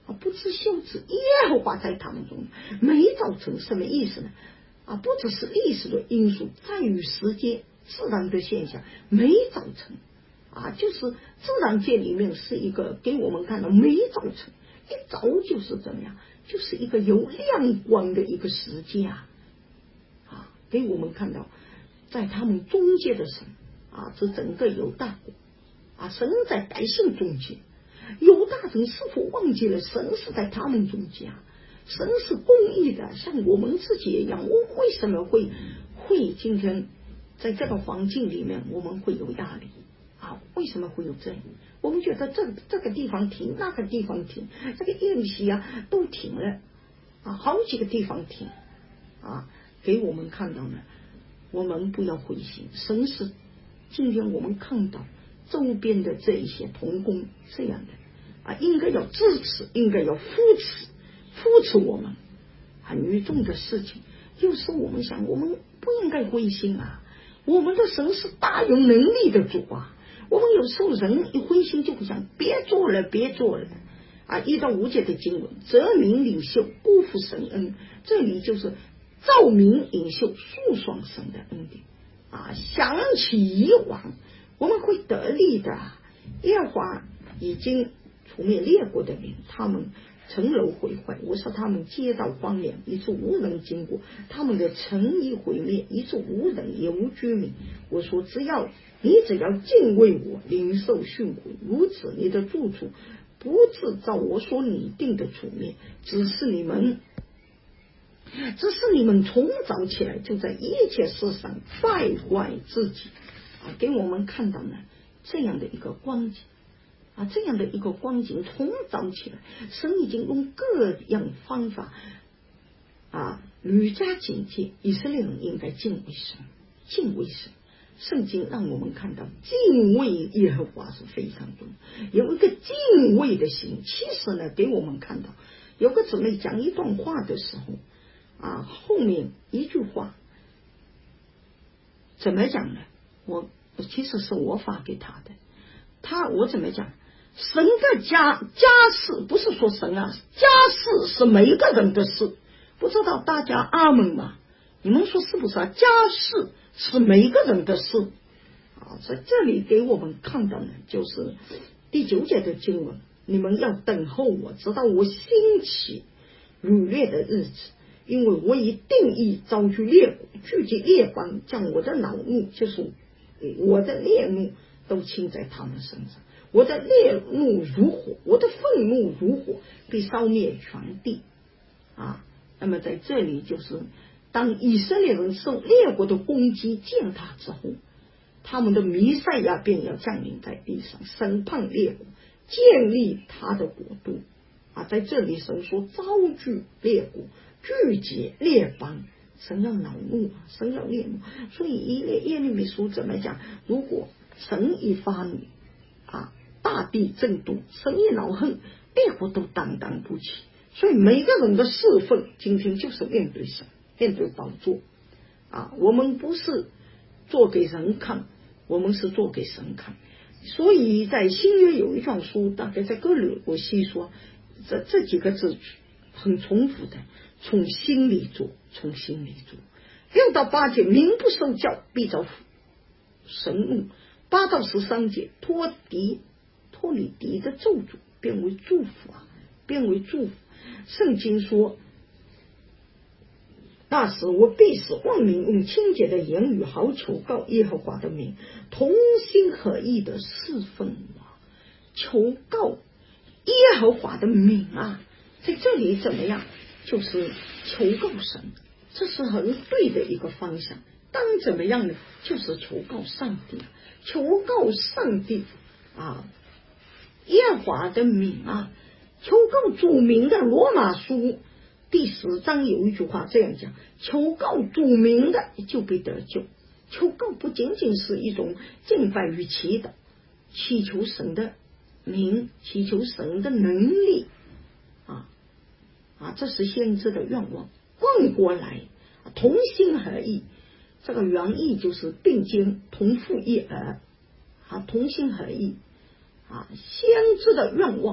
啊，不知羞耻，耶和华在他们中没造成。什么意思呢？啊，不只是历史的因素，在于时间自然的现象没造成啊，就是自然界里面是一个给我们看到没造成，一早就是怎么样，就是一个有亮光的一个时间啊，啊，给我们看到在他们中间的神啊，这整个犹大国啊，神在百姓中间，犹大人是否忘记了神是在他们中间啊？神是公义的，像我们自己一样。我为什么会会今天在这个环境里面我们会有压力啊？为什么会有这样？我们觉得这这个地方停，那个地方停，这个宴席啊都停了啊，好几个地方停啊，给我们看到呢，我们不要灰心。神是今天我们看到周边的这一些同工这样的啊，应该要支持，应该要扶持。扶持我们很愚重的事情，有时候我们想，我们不应该灰心啊！我们的神是大有能力的主啊！我们有时候人一灰心就会想，别做了，别做了啊！一到五节的经文，责民领袖辜负神恩，这里就是照明领袖诉说神的恩典啊！想起以往，我们会得力的。耶和华已经除灭列国的民，他们城楼毁坏，我使他们街道荒凉，以致无人经过；他们的城邑毁灭，以致无人也无居民。我说，只要你只要敬畏我，领受训诲，如此你的住处不制造我所拟定的处灭，只是你们只是你们从早起来就在一切事上败坏自己啊！给我们看到呢这样的一个光景啊，这样的一个光景，从早起来，神已经用各样方法啊，屡加警戒以色列人应该敬畏神，敬畏神。圣经让我们看到，敬畏耶和华是非常重要，有一个敬畏的心。其实呢，给我们看到，有个姊妹讲一段话的时候啊，后面一句话怎么讲呢？我其实是我发给他的，他我怎么讲？神的家家事不是说神啊，家事是每一个人的事，不知道大家阿门吗？你们说是不是啊？家事是每一个人的事啊，在这里给我们看到呢，就是第九节的经文，你们要等候我，直到我兴起掳掠的日子，因为我已定义招聚列国，聚集列邦，将我的恼怒，就是我的烈怒都倾在他们身上。我的烈怒如火，我的愤怒如火，必烧灭全地啊！那么在这里就是当以色列人受列国的攻击践踏之后，他们的弥赛亚便要降临在地上，审判列国，建立他的国度啊！在这里神说招聚列国，聚集列邦，神要恼怒，神要烈怒。所以耶利米书怎么讲？如果神一发怒啊，大地震动，神一恼恨，列国都担当不起。所以每个人的侍奉今天就是面对神，面对宝座啊！我们不是做给人看，我们是做给神看。所以在新约有一段书，大概在哥罗我细说，这这几个字很重复的，从心里做，从心里做。六到八节，民不受教，必遭神怒。八到十三节，脱敌脱离敌的咒诅，变为祝福啊，变为祝福。圣经说，那时我必使万民用清洁的言语好求告耶和华的名，同心合意的侍奉我，求告耶和华的名啊！在这里怎么样？就是求告神，这是很对的一个方向。当怎么样呢？就是求告上帝，求告上帝啊，耶和华的名啊，求告主名的罗马书第十章有一句话这样讲：求告主名的就必得救。求告不仅仅是一种敬拜与祈祷，祈求神的名，祈求神的能力啊啊，这是先知的愿望。万国来，同心合意，这个原意就是并肩同负一迩啊，同心合意啊，先知的愿望，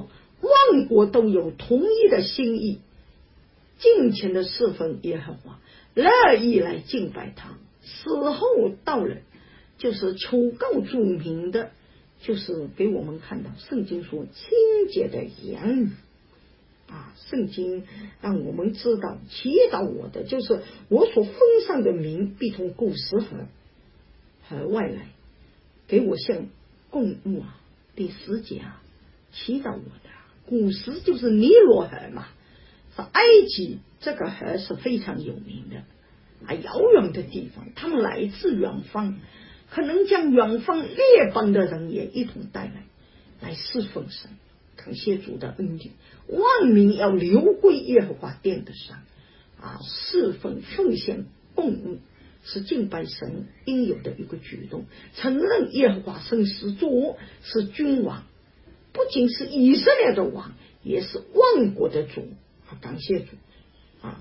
万国都有同一的心意，尽情的侍奉耶和华，乐意来敬拜他。死后到了，就是求告主名的，就是给我们看到圣经说清洁的言语啊，圣经让我们知道祈祷我的，就是我所封上的名必从古时河和外来，给我像供物啊。第十节啊，祈祷我的古时就是尼罗河嘛，是埃及这个河是非常有名的啊，遥远的地方，他们来自远方，可能将远方列邦的人也一同带来，来侍奉神。感谢主的恩典，万民要流归耶和华殿的上啊，侍奉奉献供物，是敬拜神应有的一个举动，承认耶和华神是主，是君王，不仅是以色列的王，也是万国的主啊！感谢主啊！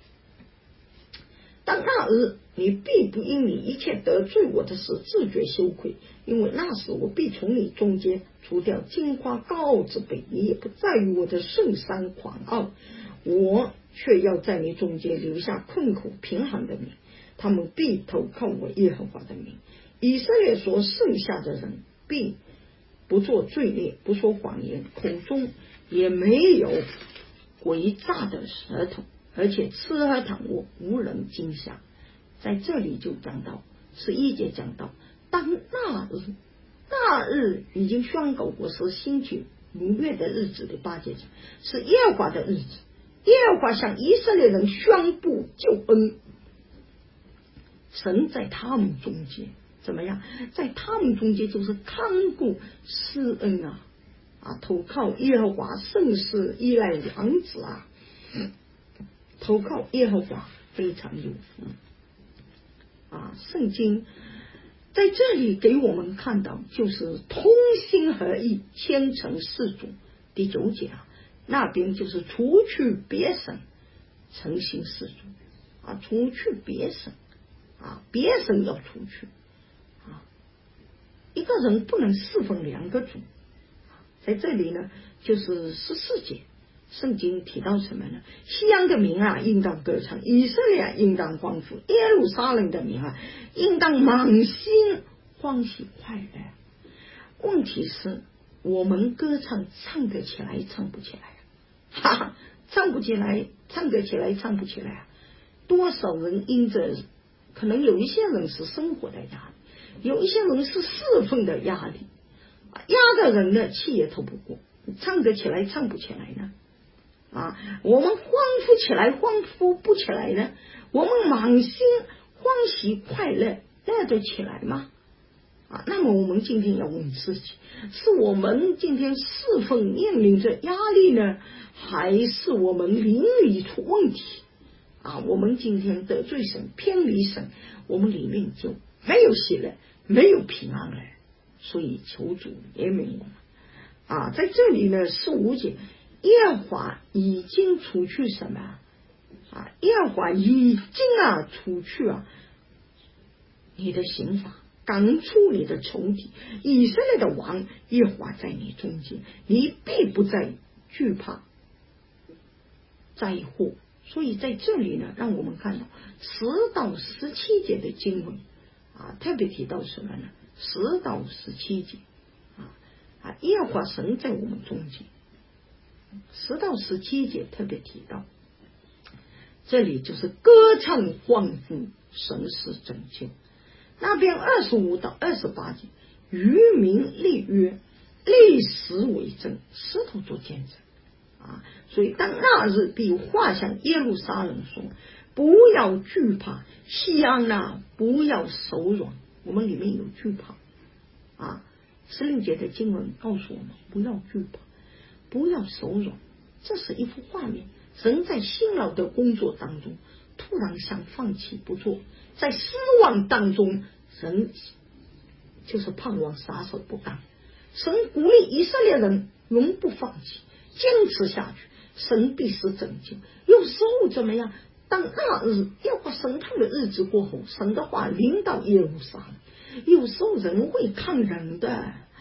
当那日，你必不因你一切得罪我的事自觉羞愧，因为那时我必从你中间除掉金花高傲之辈，你也不在于我的圣山狂傲，我却要在你中间留下困苦贫寒的民，他们必投靠我耶和华的名。以色列所剩下的人必不做罪孽，不说谎言，口中也没有诡诈的舌头，而且吃喝躺卧无人惊吓。在这里就讲到十一节讲到，当那日，那日已经宣告过是星期五月的日子的八节讲，是耶和华的日子，耶和华向以色列人宣布救恩，神在他们中间怎么样？在他们中间就是看顾施恩啊啊！投靠耶和华，甚是依赖良子啊！投靠耶和华非常有福啊！圣经在这里给我们看到，就是同心合意，虔诚事主。第九节啊，那边就是除去别神，诚心事主啊，除去别神啊，别神要除去啊。一个人不能侍奉两个主。在这里呢，就是十四节，圣经提到什么呢？西安的民啊，应当歌唱；以色列啊，应当欢呼；耶路撒冷的民啊，应当满心欢喜快乐。问题是，我们歌唱唱得起来，唱不起来，哈哈，唱不起来，唱得起来，唱不起来。多少人因着，可能有一些人是生活的压力，有一些人是侍奉的压力。压的人呢，气也透不过，唱得起来唱不起来呢？啊，我们欢呼起来欢呼不起来呢？我们满心欢喜快乐乐得起来吗？啊，那么我们今天要问自己，是我们今天是否面临着压力呢，还是我们灵里出问题啊？我们今天得罪神，偏离神，我们里面就没有喜乐，没有平安了。所以求主怜悯我们啊！在这里呢，十五节，耶和华已经除去什么啊？耶和华已经啊除去啊你的刑罚，赶出你的仇敌，以色列的王耶和华在你中间，你必不再惧怕灾祸。所以在这里呢，让我们看到十到十七节的经文啊，特别提到什么呢？十到十七节啊啊，耶和华神在我们中间。十到十七节特别提到，这里就是歌唱欢呼，神是拯救。那边二十五到二十八节，渔民立约，立石为证，石头做见证啊。所以当那日必画向耶路撒冷说，不要惧怕，西安啊，不要手软。我们里面有惧怕啊，十六节的经文告诉我们，不要惧怕，不要手软。这是一幅画面，人在辛劳的工作当中突然想放弃不做，在失望当中人就是盼望撒手不干。神鼓励以色列人永不放弃，坚持下去，神必使拯救。有时候怎么样，当那日要把审判的日子过后，神的话临到耶路撒冷，有时候人会看人的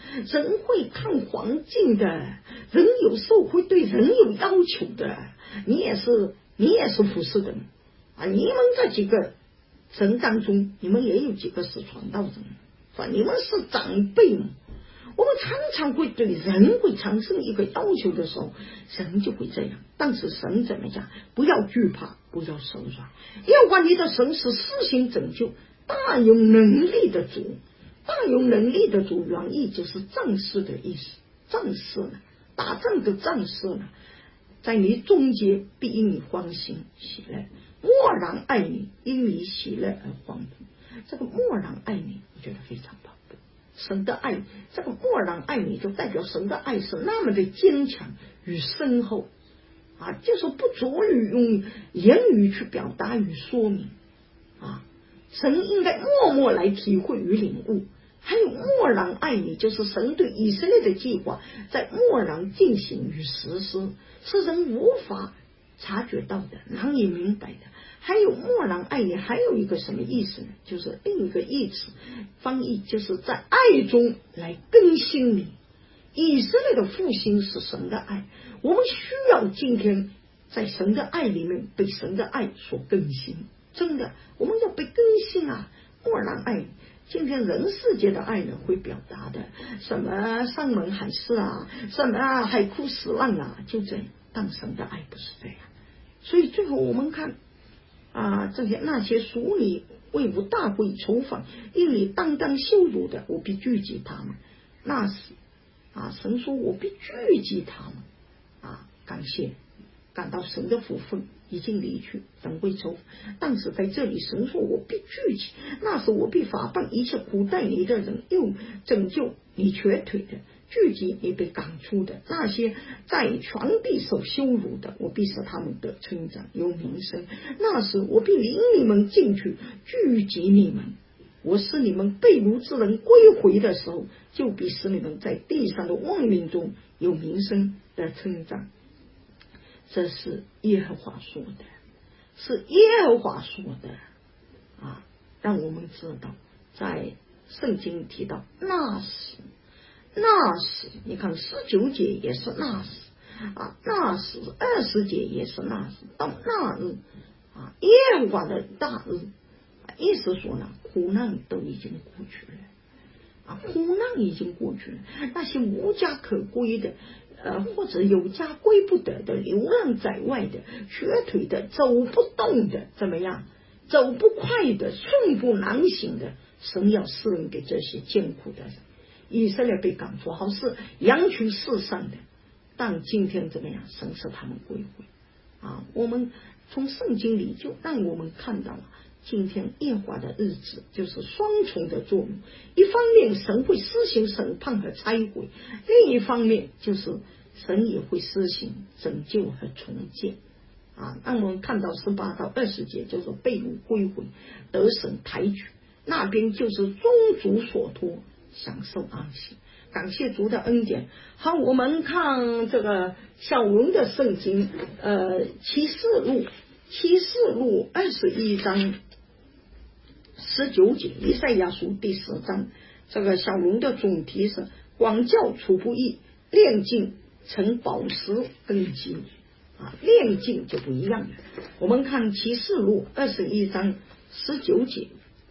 人会看环境的，人有时候会对人有要求的。你也是，你也是服侍的啊！你们这几个人当中，你们也有几个是传道人，是吧？你们是长辈嘛。我们常常会对人会产生一个要求的时候，神就会这样。但是神怎么讲？不要惧怕，不要手软。要管你的神是施行拯救、大有能力的主。大有能力的主原意就是战士的意思。战士呢，打仗的战士呢，在你中间必因你欢欣喜乐，默然爱你，因你喜乐而欢呼。这个默然爱你，我觉得非常棒。神的爱，这个默然爱你，就代表神的爱是那么的坚强与深厚啊，就是不足以用言语去表达与说明啊。神应该默默来体会与领悟。还有默然爱你，就是神对以色列的计划在默然进行与实施，是人无法察觉到的，难以明白的。还有默然爱你还有一个什么意思呢？就是另一个意思翻译，就是在爱中来更新你。以色列的复兴是神的爱，我们需要今天在神的爱里面被神的爱所更新。真的，我们要被更新啊！默然爱你，今天人世界的爱呢，会表达的什么山盟海誓啊，什么啊海枯石烂啊，就这样。但神的爱不是这样，所以最后我们看啊，这些那些属你为我大会筹访，因你当当羞辱的，我必聚集他们。那时啊，神说我必聚集他们啊，感谢感到神的福分已经离去，等会筹。但是在这里神说我必聚集，那时我必法办一切苦待你的人，又拯救你瘸腿的，聚集你被赶出的，那些在全地受羞辱的，我必使他们得称赞有名声。那时我必领你们进去，聚集你们，我使你们被掳之人归回的时候，就必使你们在地上的万民中有名声的称赞。这是耶和华说的，是耶和华说的啊！让我们知道，在圣经提到那时，那时你看十九节也是那时啊，那时二十节也是那时，到那日啊，耶和华的大日，意思说呢，苦难都已经过去了啊，苦难已经过去了，那些无家可归的。呃，或者有家归不得的，流浪在外的，瘸腿的，走不动的，怎么样？走不快的，寸步难行的，神要施恩给这些艰苦的人。以色列被赶出，好是羊群世上的，但今天怎么样？神使他们归回啊！我们从圣经里就让我们看到了。今天耶和华的日子就是双重的作用，一方面神会施行审判和拆毁，另一方面就是神也会施行拯救和重建啊。让我们看到十八到二十节，就是被掳归回，得神抬举，那边就是宗主所托，享受安息。感谢主的恩典。好，我们看这个小龙的圣经，呃，启示录，启示录二十一章十九节，以赛亚书第十章，这个小龙的主题是广教除不义，炼净成宝石根基啊，炼净就不一样了。我们看启示录二十一章十九节，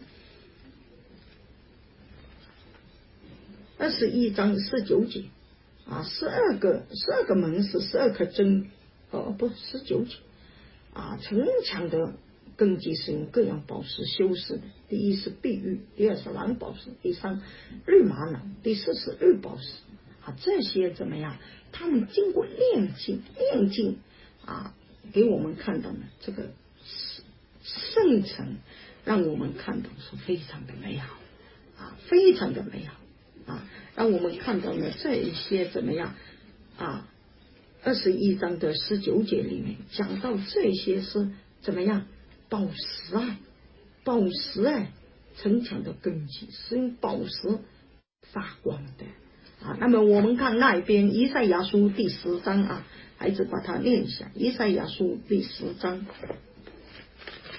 二十一章十九节啊，十二个十二个门是十二颗针，哦不，十九节啊，城墙的根基是用各样宝石修饰的。第一是碧玉，第二是蓝宝石，第三绿玛瑙，第四是绿宝石啊。这些怎么样？他们经过炼净，炼净啊，给我们看到呢，这个圣城让我们看到是非常的美好啊，非常的美好啊，让我们看到呢这一些怎么样啊？二十一章的十九节里面讲到这些是怎么样？宝石啊，宝石哎、啊，城墙的根基是用宝石发光的啊。那么我们看那一边以赛亚书第十章啊，孩子把它念一下。以赛亚书第十章，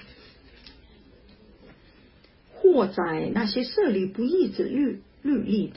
或在那些设立不义之律律例的，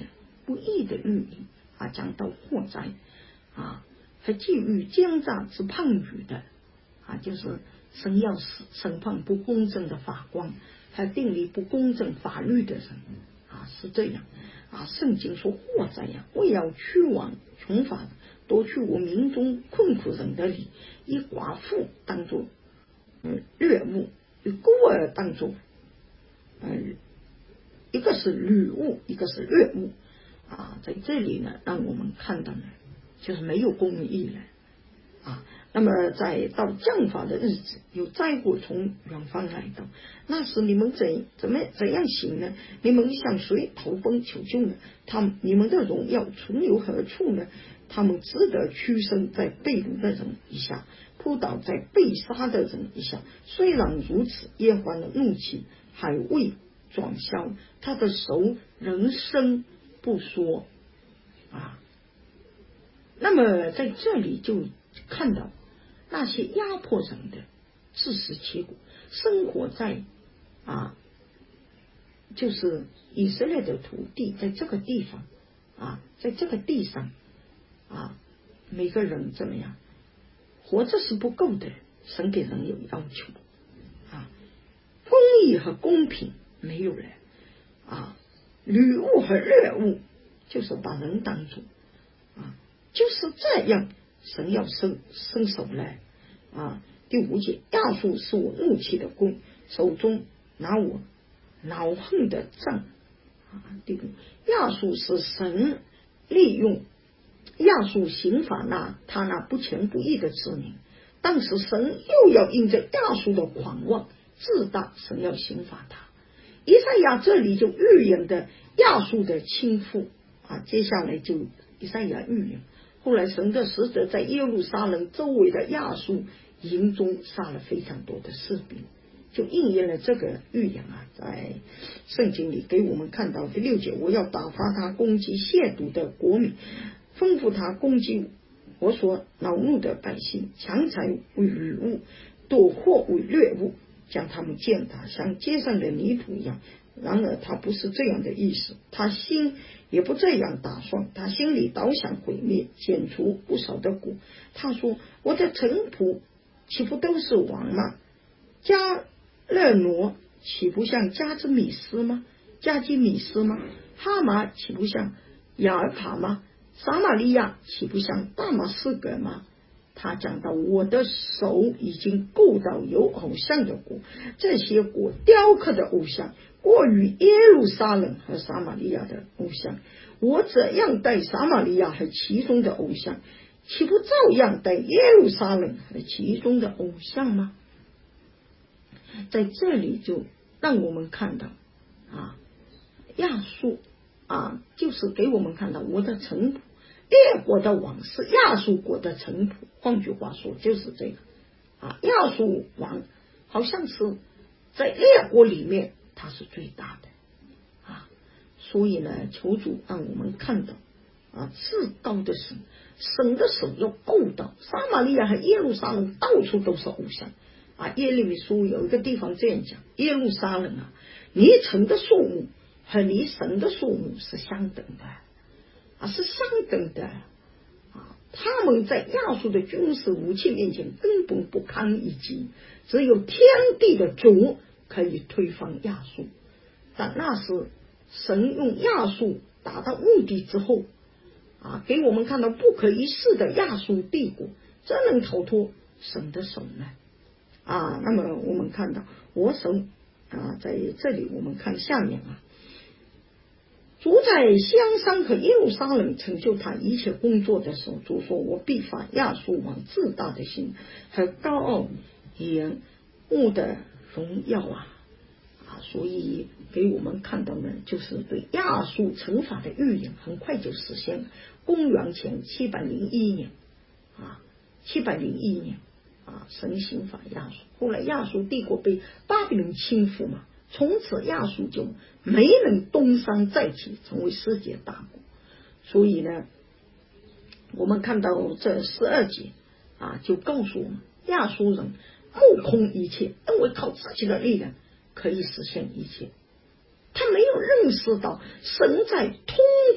不义的律例啊，讲到祸灾啊，还基于奸诈之判语的啊，就是神要审判不公正的法官，还订立不公正法律的人啊，是这样啊。圣经说祸灾呀，为要驱往穷乏，夺去我民中困苦人的理，以寡妇当作嗯掠物，以孤儿当作嗯，一个是掠物，一个是掠物啊。在这里呢，让我们看到呢，就是没有公义了啊。那么在到降罚的日子，有灾祸从远方来到，那时你们怎怎么怎样行呢？你们向谁投奔求救呢？他们你们的荣耀存留何处呢？他们只得屈身在被掳的人以下，扑倒在被杀的人以下。虽然如此，耶和华的怒气还未转消，他的手仍生不说啊。那么在这里就看到那些压迫人的自食其果，生活在啊，就是以色列的土地，在这个地方啊，在这个地上啊，每个人怎么样活着是不够的，神给人有要求啊，公义和公平没有了啊，掠物和掠物就是把人当作啊，就是这样，神要伸伸手来啊。第五节，亚述是我怒气的弓，手中拿我恼恨的杖啊。第五，亚述是神利用亚述刑罚那他那不虔不义的子民，当时神又要因着亚述的狂妄自大，神要刑罚他。以赛亚这里就预言的亚述的倾覆啊，接下来就以赛亚预言，后来神的使者在耶路撒冷周围的亚述营中杀了非常多的士兵，就应验了这个预言啊。在圣经里给我们看到第六节，我要打发他攻击亵渎的国民，吩咐他攻击我所恼怒的百姓，强财为掠物，夺货为掠物，将他们践踏像街上的泥土一样。然而他不是这样的意思，他心也不这样打算，他心里倒想毁灭，剪除不少的国。他说，我的臣仆岂不都是王吗？加勒挪岂不像加之米斯吗？加基米斯吗？哈马岂不像亚尔帕吗？撒玛利亚岂不像大马士革吗？他讲到，我的手已经够到有偶像的国，这些国雕刻的偶像过于耶路撒冷和撒玛利亚的偶像，我怎样待撒玛利亚和其中的偶像，岂不照样待耶路撒冷和其中的偶像吗？在这里就让我们看到啊，亚述啊，就是给我们看到我的臣仆列国的王是亚述国的臣仆，换句话说就是这个啊，亚述王好像是在列国里面他是最大的啊，所以呢，求主让我们看到啊，至高的神，神的手要够到撒玛利亚和耶路撒冷到处都是偶像啊。耶利米书有一个地方这样讲，耶路撒冷啊，你城的数目和你神的数目是相等的啊，是相等的啊！他们在亚述的军事武器面前根本不堪一击，只有天地的主可以推翻亚述。但那时神用亚述达到目的之后啊，给我们看到不可一世的亚述帝国真能逃脱神的手呢啊！那么我们看到我神啊，在这里我们看下面啊，主在香山和耶路撒冷成就他一切工作的时候，主说，我必发亚述王自大的心和高傲眼目的荣耀啊啊！所以给我们看到呢，就是对亚述惩罚的预言很快就实现了。公元前七百零一年啊，七百零一年啊，神刑罚亚述。后来亚述帝国被巴比伦侵覆嘛，从此亚述就没能东山再起，成为世界大国。所以呢，我们看到这十二节啊，就告诉我们，亚述人目空一切，认为靠自己的力量可以实现一切。他没有认识到神在通通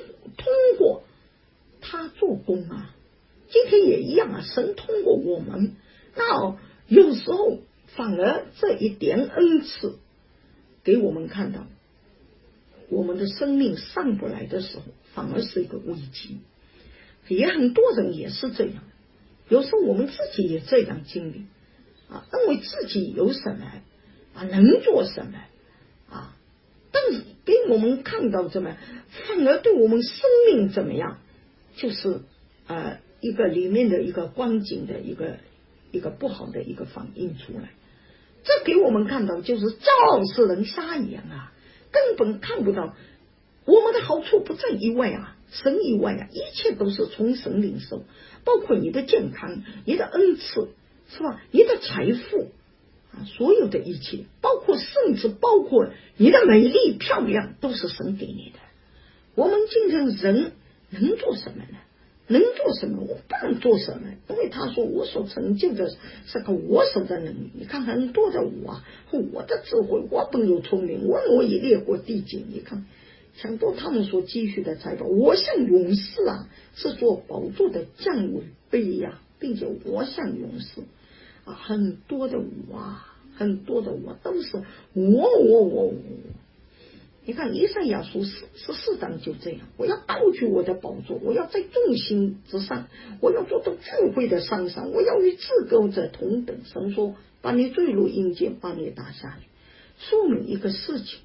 过他做工啊，今天也一样啊，神通过我们，那有时候反而这一点恩赐给我们看到我们的生命上不来的时候，反而是一个危机。也很多人也是这样，有时候我们自己也这样经历啊，认为自己有什么啊，能做什么啊，但是给我们看到怎么样，反而对我们生命怎么样，就是呃一个里面的一个光景的一个一个不好的一个反应出来。这给我们看到就是骄傲使人瞎眼啊，根本看不到我们的好处不在以外啊，神以外啊，一切都是从神领受，包括你的健康，你的恩赐，是吧？你的财富啊，所有的一切，包括甚至包括你的美丽漂亮，都是神给你的。我们今天人能做什么呢？能做什么？我不能做什么，因为他说我所成就的是个我手的能力。你看很多的我啊，我的智慧，我本有聪明，我我也列过地境。你看很多他们所积蓄的财宝，我像勇士啊，是做宝座的降尾杯呀、啊，并且我像勇士啊，很多的我啊，很多的我都是我我我我。你看以赛亚书十四章就这样，我要高举我的宝座，我要在众星之上，我要做到智慧的山上，我要与至高者同等。神说把你坠入阴间，把你打下来，说明一个事情，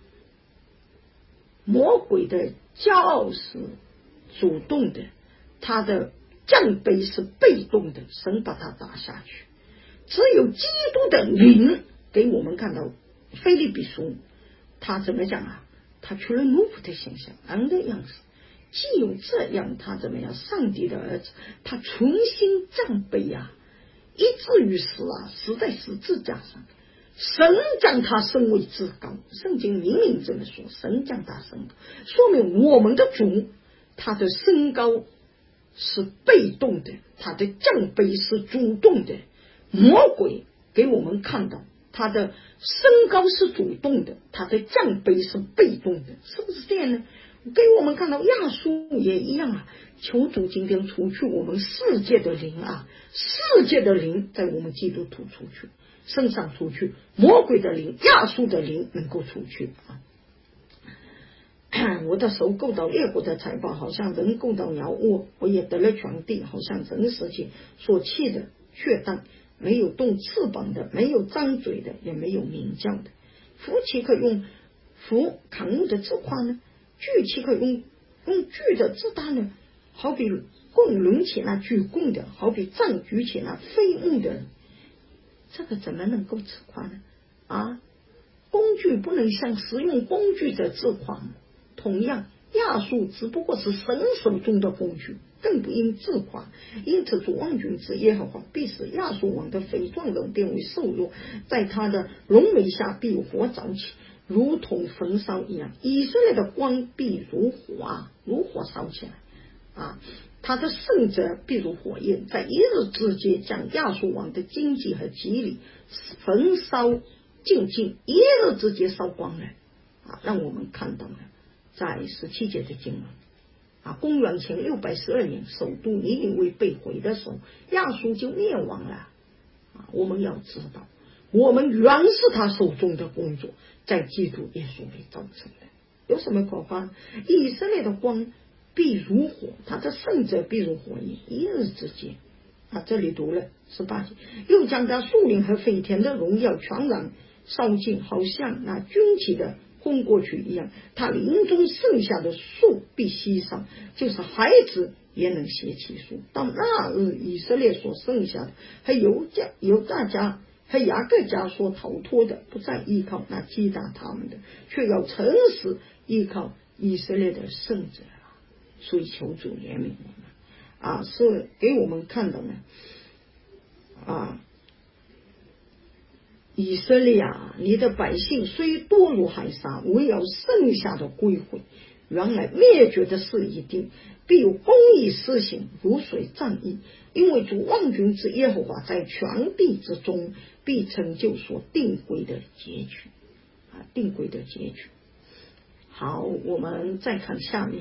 魔鬼的骄傲是主动的，他的降卑是被动的，神把他打下去。只有基督的灵给我们看到腓立比书他怎么讲啊？他取了奴仆的形象，人的样式。既有这样，他怎么样？上帝的儿子，他重新降卑啊，以至于死啊，死在十字架上。神将他升为至高，圣经明明这么说，神将他升高，说明我们的主，他的升高是被动的，他的降卑是主动的。魔鬼给我们看到他的升高是主动的，他的降卑是被动的，是不是这样呢？给我们看到亚述也一样啊，求主今天除去我们世界的灵啊，世界的灵在我们基督徒出去身上出去，魔鬼的灵亚述的灵能够出去啊。我的手够到列国的财宝，好像人够到鸟窝，我也得了全地，好像人世界所弃的血蛋，没有动翅膀的，没有张嘴的，也没有鸣叫的。夫岂可用夫扛木的自夸呢？锯岂可用用锯的自大呢？好比棍抡起那举弓的，好比杖举起那飞木的人，这个怎么能够自夸呢？啊，工具不能向使用工具者自夸。同样，亚述只不过是神手中的工具，更不应自夸。因此主万军之耶和华必使亚述王的肥壮人变为瘦弱，在他的荣美下必有火早起，如同焚烧一样。以色列的光必如火啊，如火烧起来啊！他的圣者必如火焰，在一日之间将亚述王的经济和吉利焚烧尽尽，一日之间烧光了啊！让我们看到了在十七节的经文啊，公元前六百十二年，首都尼尼微被毁的时候，亚述就灭亡了啊！我们要知道，我们原是他手中的工作，在基督耶稣里造成的。有什么可怕？以色列的光必如火，他的圣者必如火焰，一日之间啊！这里读了十八节，又将他树林和肥田的荣耀全然烧尽，好像那军旗的轰过去一样。他林中剩下的树必稀少，就是孩子也能写起书。到那日，以色列所剩下的和犹家犹大家和雅各家所逃脱的，不再依靠那击打他们的，却要诚实依靠以色列的圣者。所以求主怜悯我们啊，是给我们看到呢啊，以色列啊，你的百姓虽多如海沙，唯有剩下的归回。原来灭绝的事一定，必有公义施行，如水战役。因为主万军之耶和华在全地之中，必成就所定规的结局啊，定规的结局。好，我们再看下面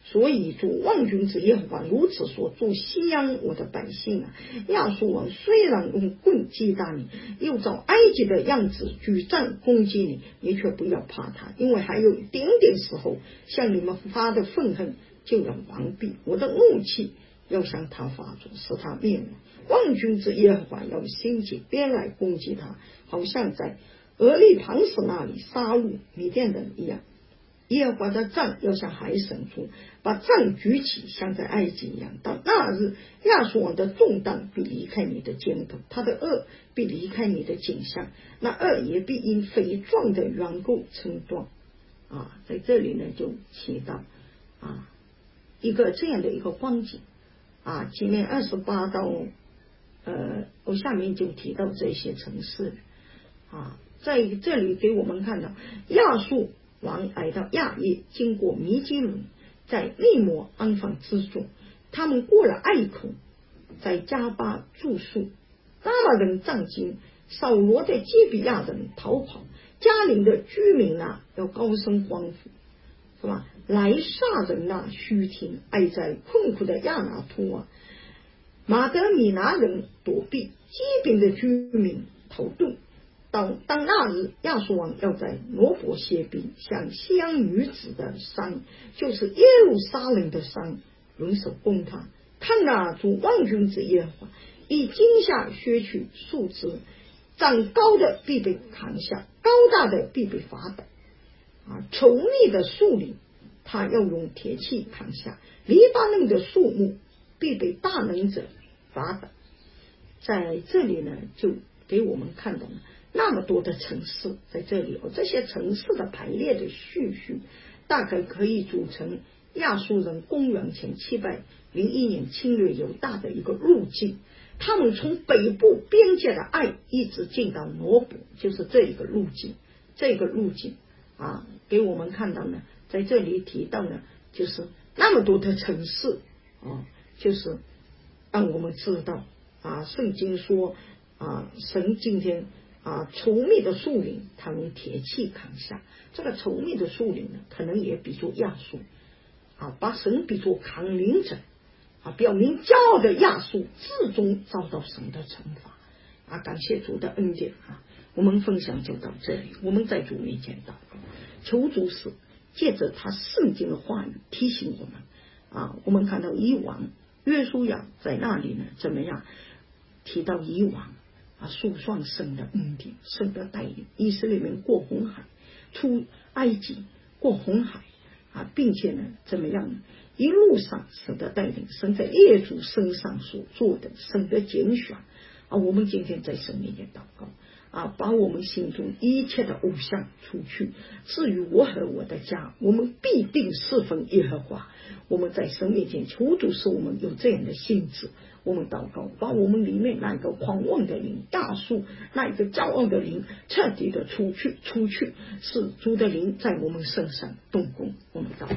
所以主万军之耶和华如此说：主西安我的百姓啊，亚述王虽然用棍击打你，又照埃及的样子举杖攻击你，你却不要怕他，因为还有一点点时候，向你们发的愤恨就要完毕，我的怒气要向他发作，使他灭亡。万军之耶和华要兴起边来攻击他，好像在俄利庞斯那里杀戮米甸人一样。耶和华的杖要向海伸出，把杖举起，像在埃及一样。到那日，亚述王的重担必离开你的肩头，他的恶必离开你的颈项，那恶也必因肥壮的缘故成壮。啊，在这里呢，就提到啊一个这样的一个光景啊，前面二十八到呃，我下面就提到这些城市啊，在这里给我们看到亚述王来到亚叶，经过米基伦，在利摩安放之中，他们过了隘口，在加巴住宿。加马人战惊，扫罗的基比亚人逃跑，加林的居民啊要高声欢呼，是吧？来煞人啊须听，爱在困苦的亚拿突啊，马德米拿人躲避，基宾的居民逃遁。当当那日，亚述王要在罗伯歇兵，向西安女子的山，就是耶路撒冷的山，抡手攻他。看哪，主万军之耶和华以惊吓削去树枝，长高的必被砍下，高大的必被伐倒。啊，稠密的树林，他要用铁器砍下；黎巴嫩的树木必被大能者伐倒。在这里呢，就给我们看到了那么多的城市在这里，哦，这些城市的排列的序序，大概可以组成亚述人公元前七百零一年侵略犹大的一个路径。他们从北部边界的爱一直进到罗伯，就是这一个路径。这个路径啊，给我们看到呢，在这里提到呢，就是那么多的城市啊，就是让我们知道啊，圣经说啊，神今天啊，稠密的树林，他用铁器砍下。这个稠密的树林呢，可能也比作亚述啊，把神比作扛领者啊，表明骄傲的亚述至终遭到神的惩罚啊！感谢主的恩典啊！我们分享就到这里，我们在主面前祷告，求主使借着他圣经的话语提醒我们啊！我们看到以往约书亚在那里呢，怎么样提到以往啊，诉说神的恩典，神的带领，以色列人过红海，出埃及，过红海啊，并且呢，怎么样呢？一路上神的带领，神在列祖身上所做的，神的拣选啊，我们今天在神面前祷告啊，把我们心中一切的偶像除去。至于我和我的家，我们必定侍奉耶和华。我们在神面前求主使我们有这样的心智。我们祷告，把我们里面那个狂妄的灵、大树那一个骄傲的灵彻底的除去，除去，使主的灵在我们身上动工。我们祷告。